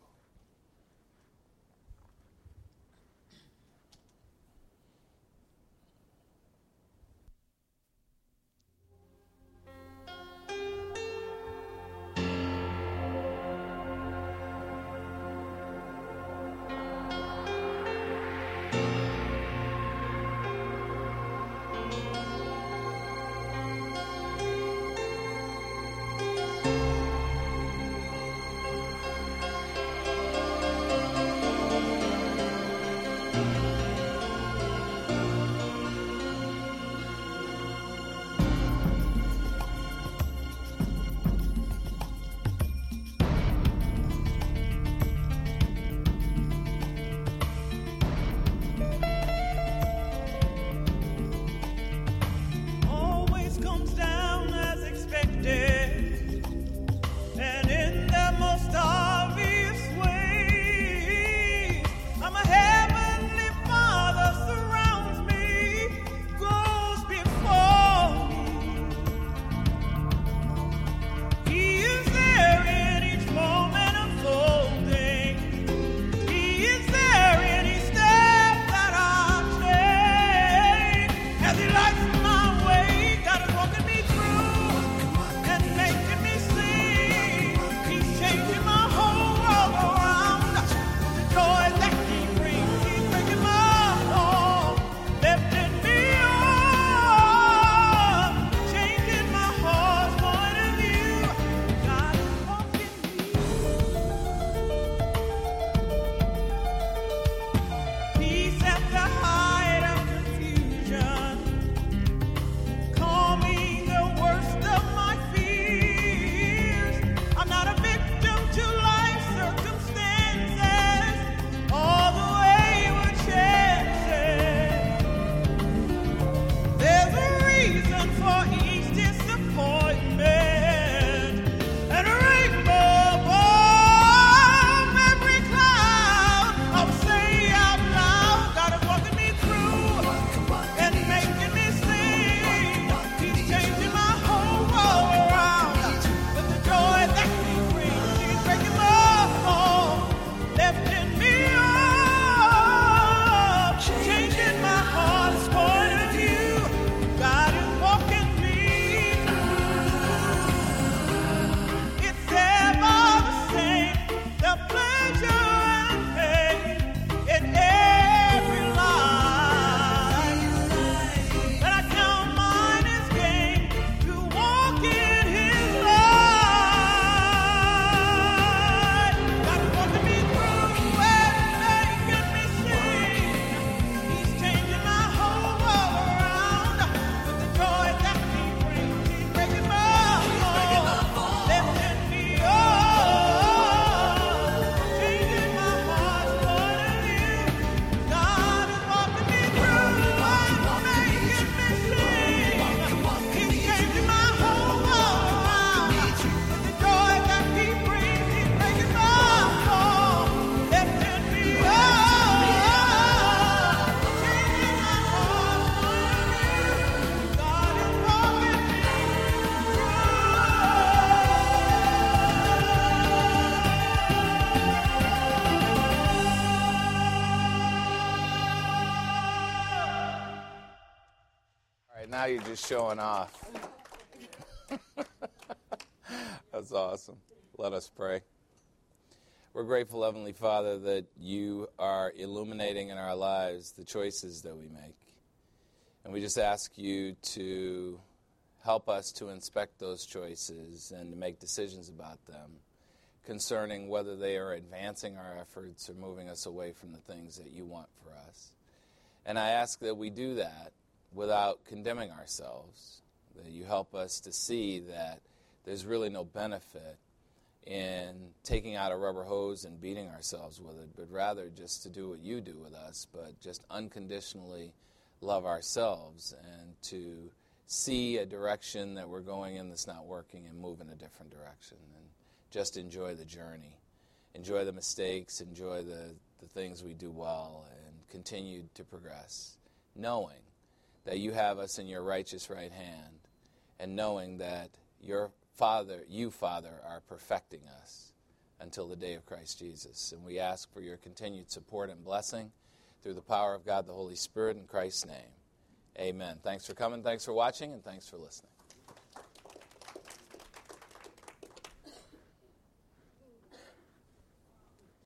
Always comes down as expected, and in the most obvious way. I'm a heavenly Father surrounds me, goes before me. He is there in each moment unfolding. He is there in each step that I take. As He lights my way, God is walking me through and making me sing. He's changing my whole world around. The joy that He brings, He's breaking my heart, lifting me up, changing my heart's point of view. God is walking me. Peace at the height of confusion, calming the worst of my fears. I'm not a victim to life's circumstances, all the wayward chances. There's a reason for each disappointment, and a rainbow above every cloud. I'll say out loud, God is walking me through and making me sing. He's changing my whole world around with the joy that He brings. He's breaking my heart, lifting me up, changing my heart's point of view. God is walking me through. It's ever the same, the pleasure and pain in every life. But I count mine as gain to walk in His light. God is walking me through and making me sing. He's changing my whole world around with the joy that He brings. He's breaking my heart, lifting me up, changing my heart's point of view. God is walking me through and making me sing. He's changing my whole world around with the joy that He brings. He's breaking my heart, lifting me up, changing my All right, now you're just showing off. That's awesome. Let us pray. We're grateful, Heavenly Father, that You are illuminating in our lives the choices that we make. And we just ask You to help us to inspect those choices and to make decisions about them concerning whether they are advancing our efforts or moving us away from the things that You want for us. And I ask that we do that without condemning ourselves, that You help us to see that there's really no benefit in taking out a rubber hose and beating ourselves with it, but rather just to do what you do with us, but just unconditionally love ourselves and to see a direction that we're going in that's not working and move in a different direction, and just enjoy the journey. Enjoy the mistakes, enjoy the, the things we do well, and continue to progress, knowing that you have us in your righteous right hand, and knowing that your Father, you, Father, are perfecting us until the day of Christ Jesus. And we ask for your continued support and blessing through the power of God the Holy Spirit in Christ's name. Amen. Thanks for coming, thanks for watching, and thanks for listening.